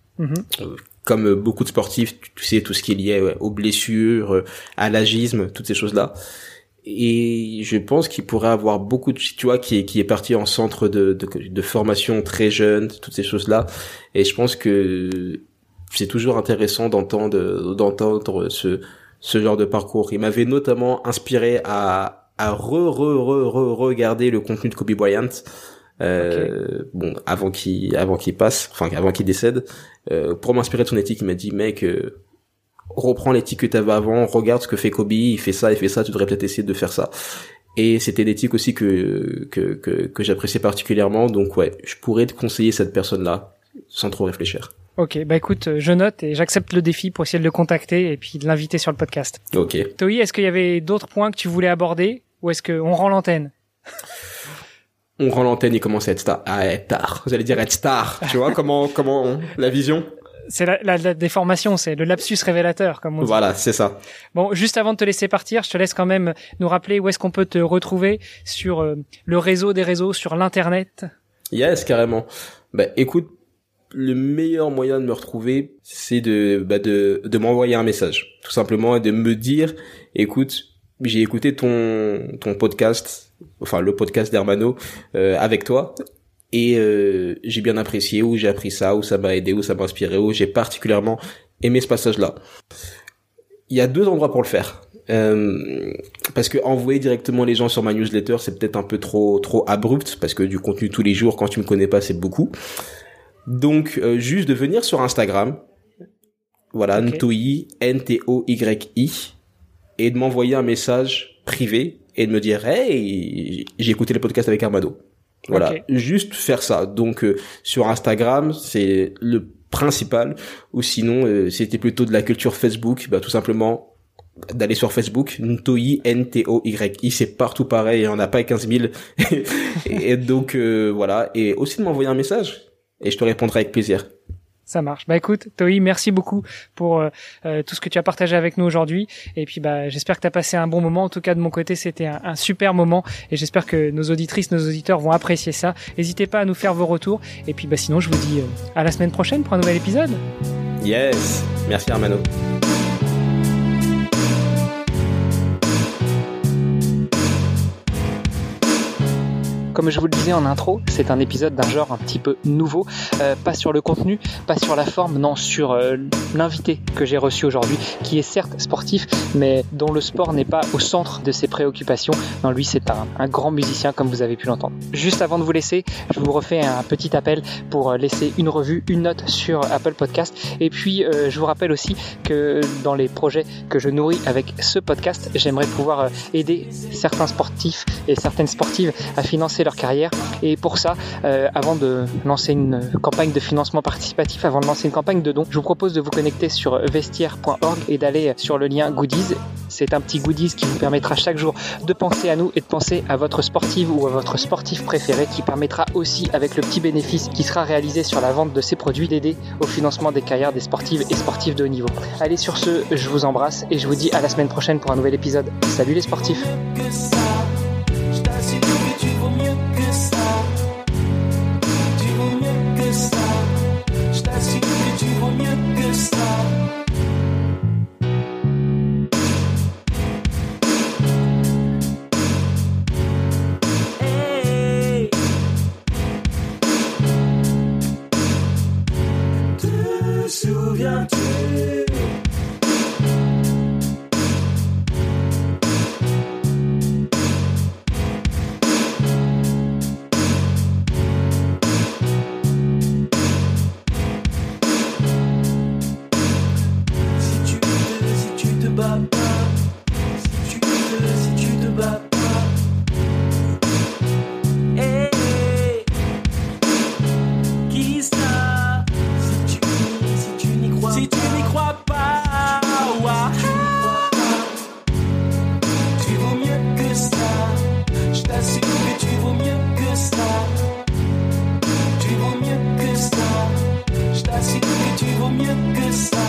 S1: Comme beaucoup de sportifs, tu sais, tout ce qui est lié aux blessures, à l'agisme, toutes ces choses-là. Et je pense qu'il pourrait avoir beaucoup de, tu vois, qui est parti en centre de formation très jeune, toutes ces choses-là. Et je pense que c'est toujours intéressant d'entendre ce genre de parcours. Il m'avait notamment inspiré à regarder le contenu de Kobe Bryant. Bon, avant qu'il décède, pour m'inspirer de son éthique, il m'a dit, mec, reprends l'éthique que t'avais avant, regarde ce que fait Kobe, il fait ça, tu devrais peut-être essayer de faire ça. Et c'était l'éthique aussi que j'appréciais particulièrement, donc ouais, je pourrais te conseiller cette personne-là, sans trop réfléchir.
S2: Ok, bah écoute, je note et j'accepte le défi pour essayer de le contacter et puis de l'inviter sur le podcast.
S1: Ok.
S2: Toi, est-ce qu'il y avait d'autres points que tu voulais aborder ou est-ce qu'on rend l'antenne?
S1: On rend l'antenne, il commence à être tard. Vous allez dire être star, tu vois, comment la vision?
S2: C'est la déformation, c'est le lapsus révélateur, comme on dit.
S1: Voilà, c'est ça.
S2: Bon, juste avant de te laisser partir, je te laisse quand même nous rappeler où est-ce qu'on peut te retrouver sur le réseau des réseaux, sur l'internet.
S1: Yes, carrément. Bah, écoute, le meilleur moyen de me retrouver, c'est de m'envoyer un message, tout simplement, et de me dire, écoute, j'ai écouté ton podcast, enfin le podcast d'Hermano avec toi, et j'ai bien apprécié, ou j'ai appris ça, ou ça m'a aidé, ou ça m'a inspiré, ou j'ai particulièrement aimé ce passage-là. Il y a 2 endroits pour le faire. Parce que envoyer directement les gens sur ma newsletter, c'est peut-être un peu trop abrupt, parce que du contenu tous les jours, quand tu me connais pas, c'est beaucoup. Donc, juste de venir sur Instagram, voilà, okay. Ntoyi, Ntoyi, et de m'envoyer un message privé et de me dire, hey, j'ai écouté le podcast avec Hermano. Voilà, okay. Juste faire ça. Donc, sur Instagram, c'est le principal, ou sinon, c'était plutôt de la culture Facebook, bah, tout simplement, d'aller sur Facebook, Ntoyi, Ntoyi, c'est partout pareil, il y en a pas 15 000. Et donc, voilà, et aussi de m'envoyer un message. Et je te répondrai avec plaisir.
S2: Ça marche. Bah écoute, Toyi, merci beaucoup pour tout ce que tu as partagé avec nous aujourd'hui. Et puis bah j'espère que tu as passé un bon moment. En tout cas de mon côté, c'était un super moment. Et j'espère que nos auditrices, nos auditeurs vont apprécier ça. N'hésitez pas à nous faire vos retours. Et puis bah sinon, je vous dis à la semaine prochaine pour un nouvel épisode.
S1: Yes. Merci Hermano.
S2: Comme je vous le disais en intro, c'est un épisode d'un genre un petit peu nouveau, pas sur le contenu, pas sur la forme, non, sur l'invité que j'ai reçu aujourd'hui, qui est certes sportif, mais dont le sport n'est pas au centre de ses préoccupations. Non, lui, c'est un grand musicien, comme vous avez pu l'entendre. Juste avant de vous laisser, je vous refais un petit appel pour laisser une revue, une note sur Apple Podcast. Et puis, je vous rappelle aussi que dans les projets que je nourris avec ce podcast, j'aimerais pouvoir aider certains sportifs et certaines sportives à financer leur carrière, et pour ça, avant de lancer une campagne de financement participatif, avant de lancer une campagne de dons, je vous propose de vous connecter sur vestiaire.org et d'aller sur le lien Goodies. C'est un petit goodies qui vous permettra chaque jour de penser à nous et de penser à votre sportive ou à votre sportif préféré, qui permettra aussi, avec le petit bénéfice qui sera réalisé sur la vente de ces produits, d'aider au financement des carrières des sportives et sportifs de haut niveau. Allez, sur ce, je vous embrasse et je vous dis à la semaine prochaine pour un nouvel épisode. Salut les sportifs.
S3: mieux que ça.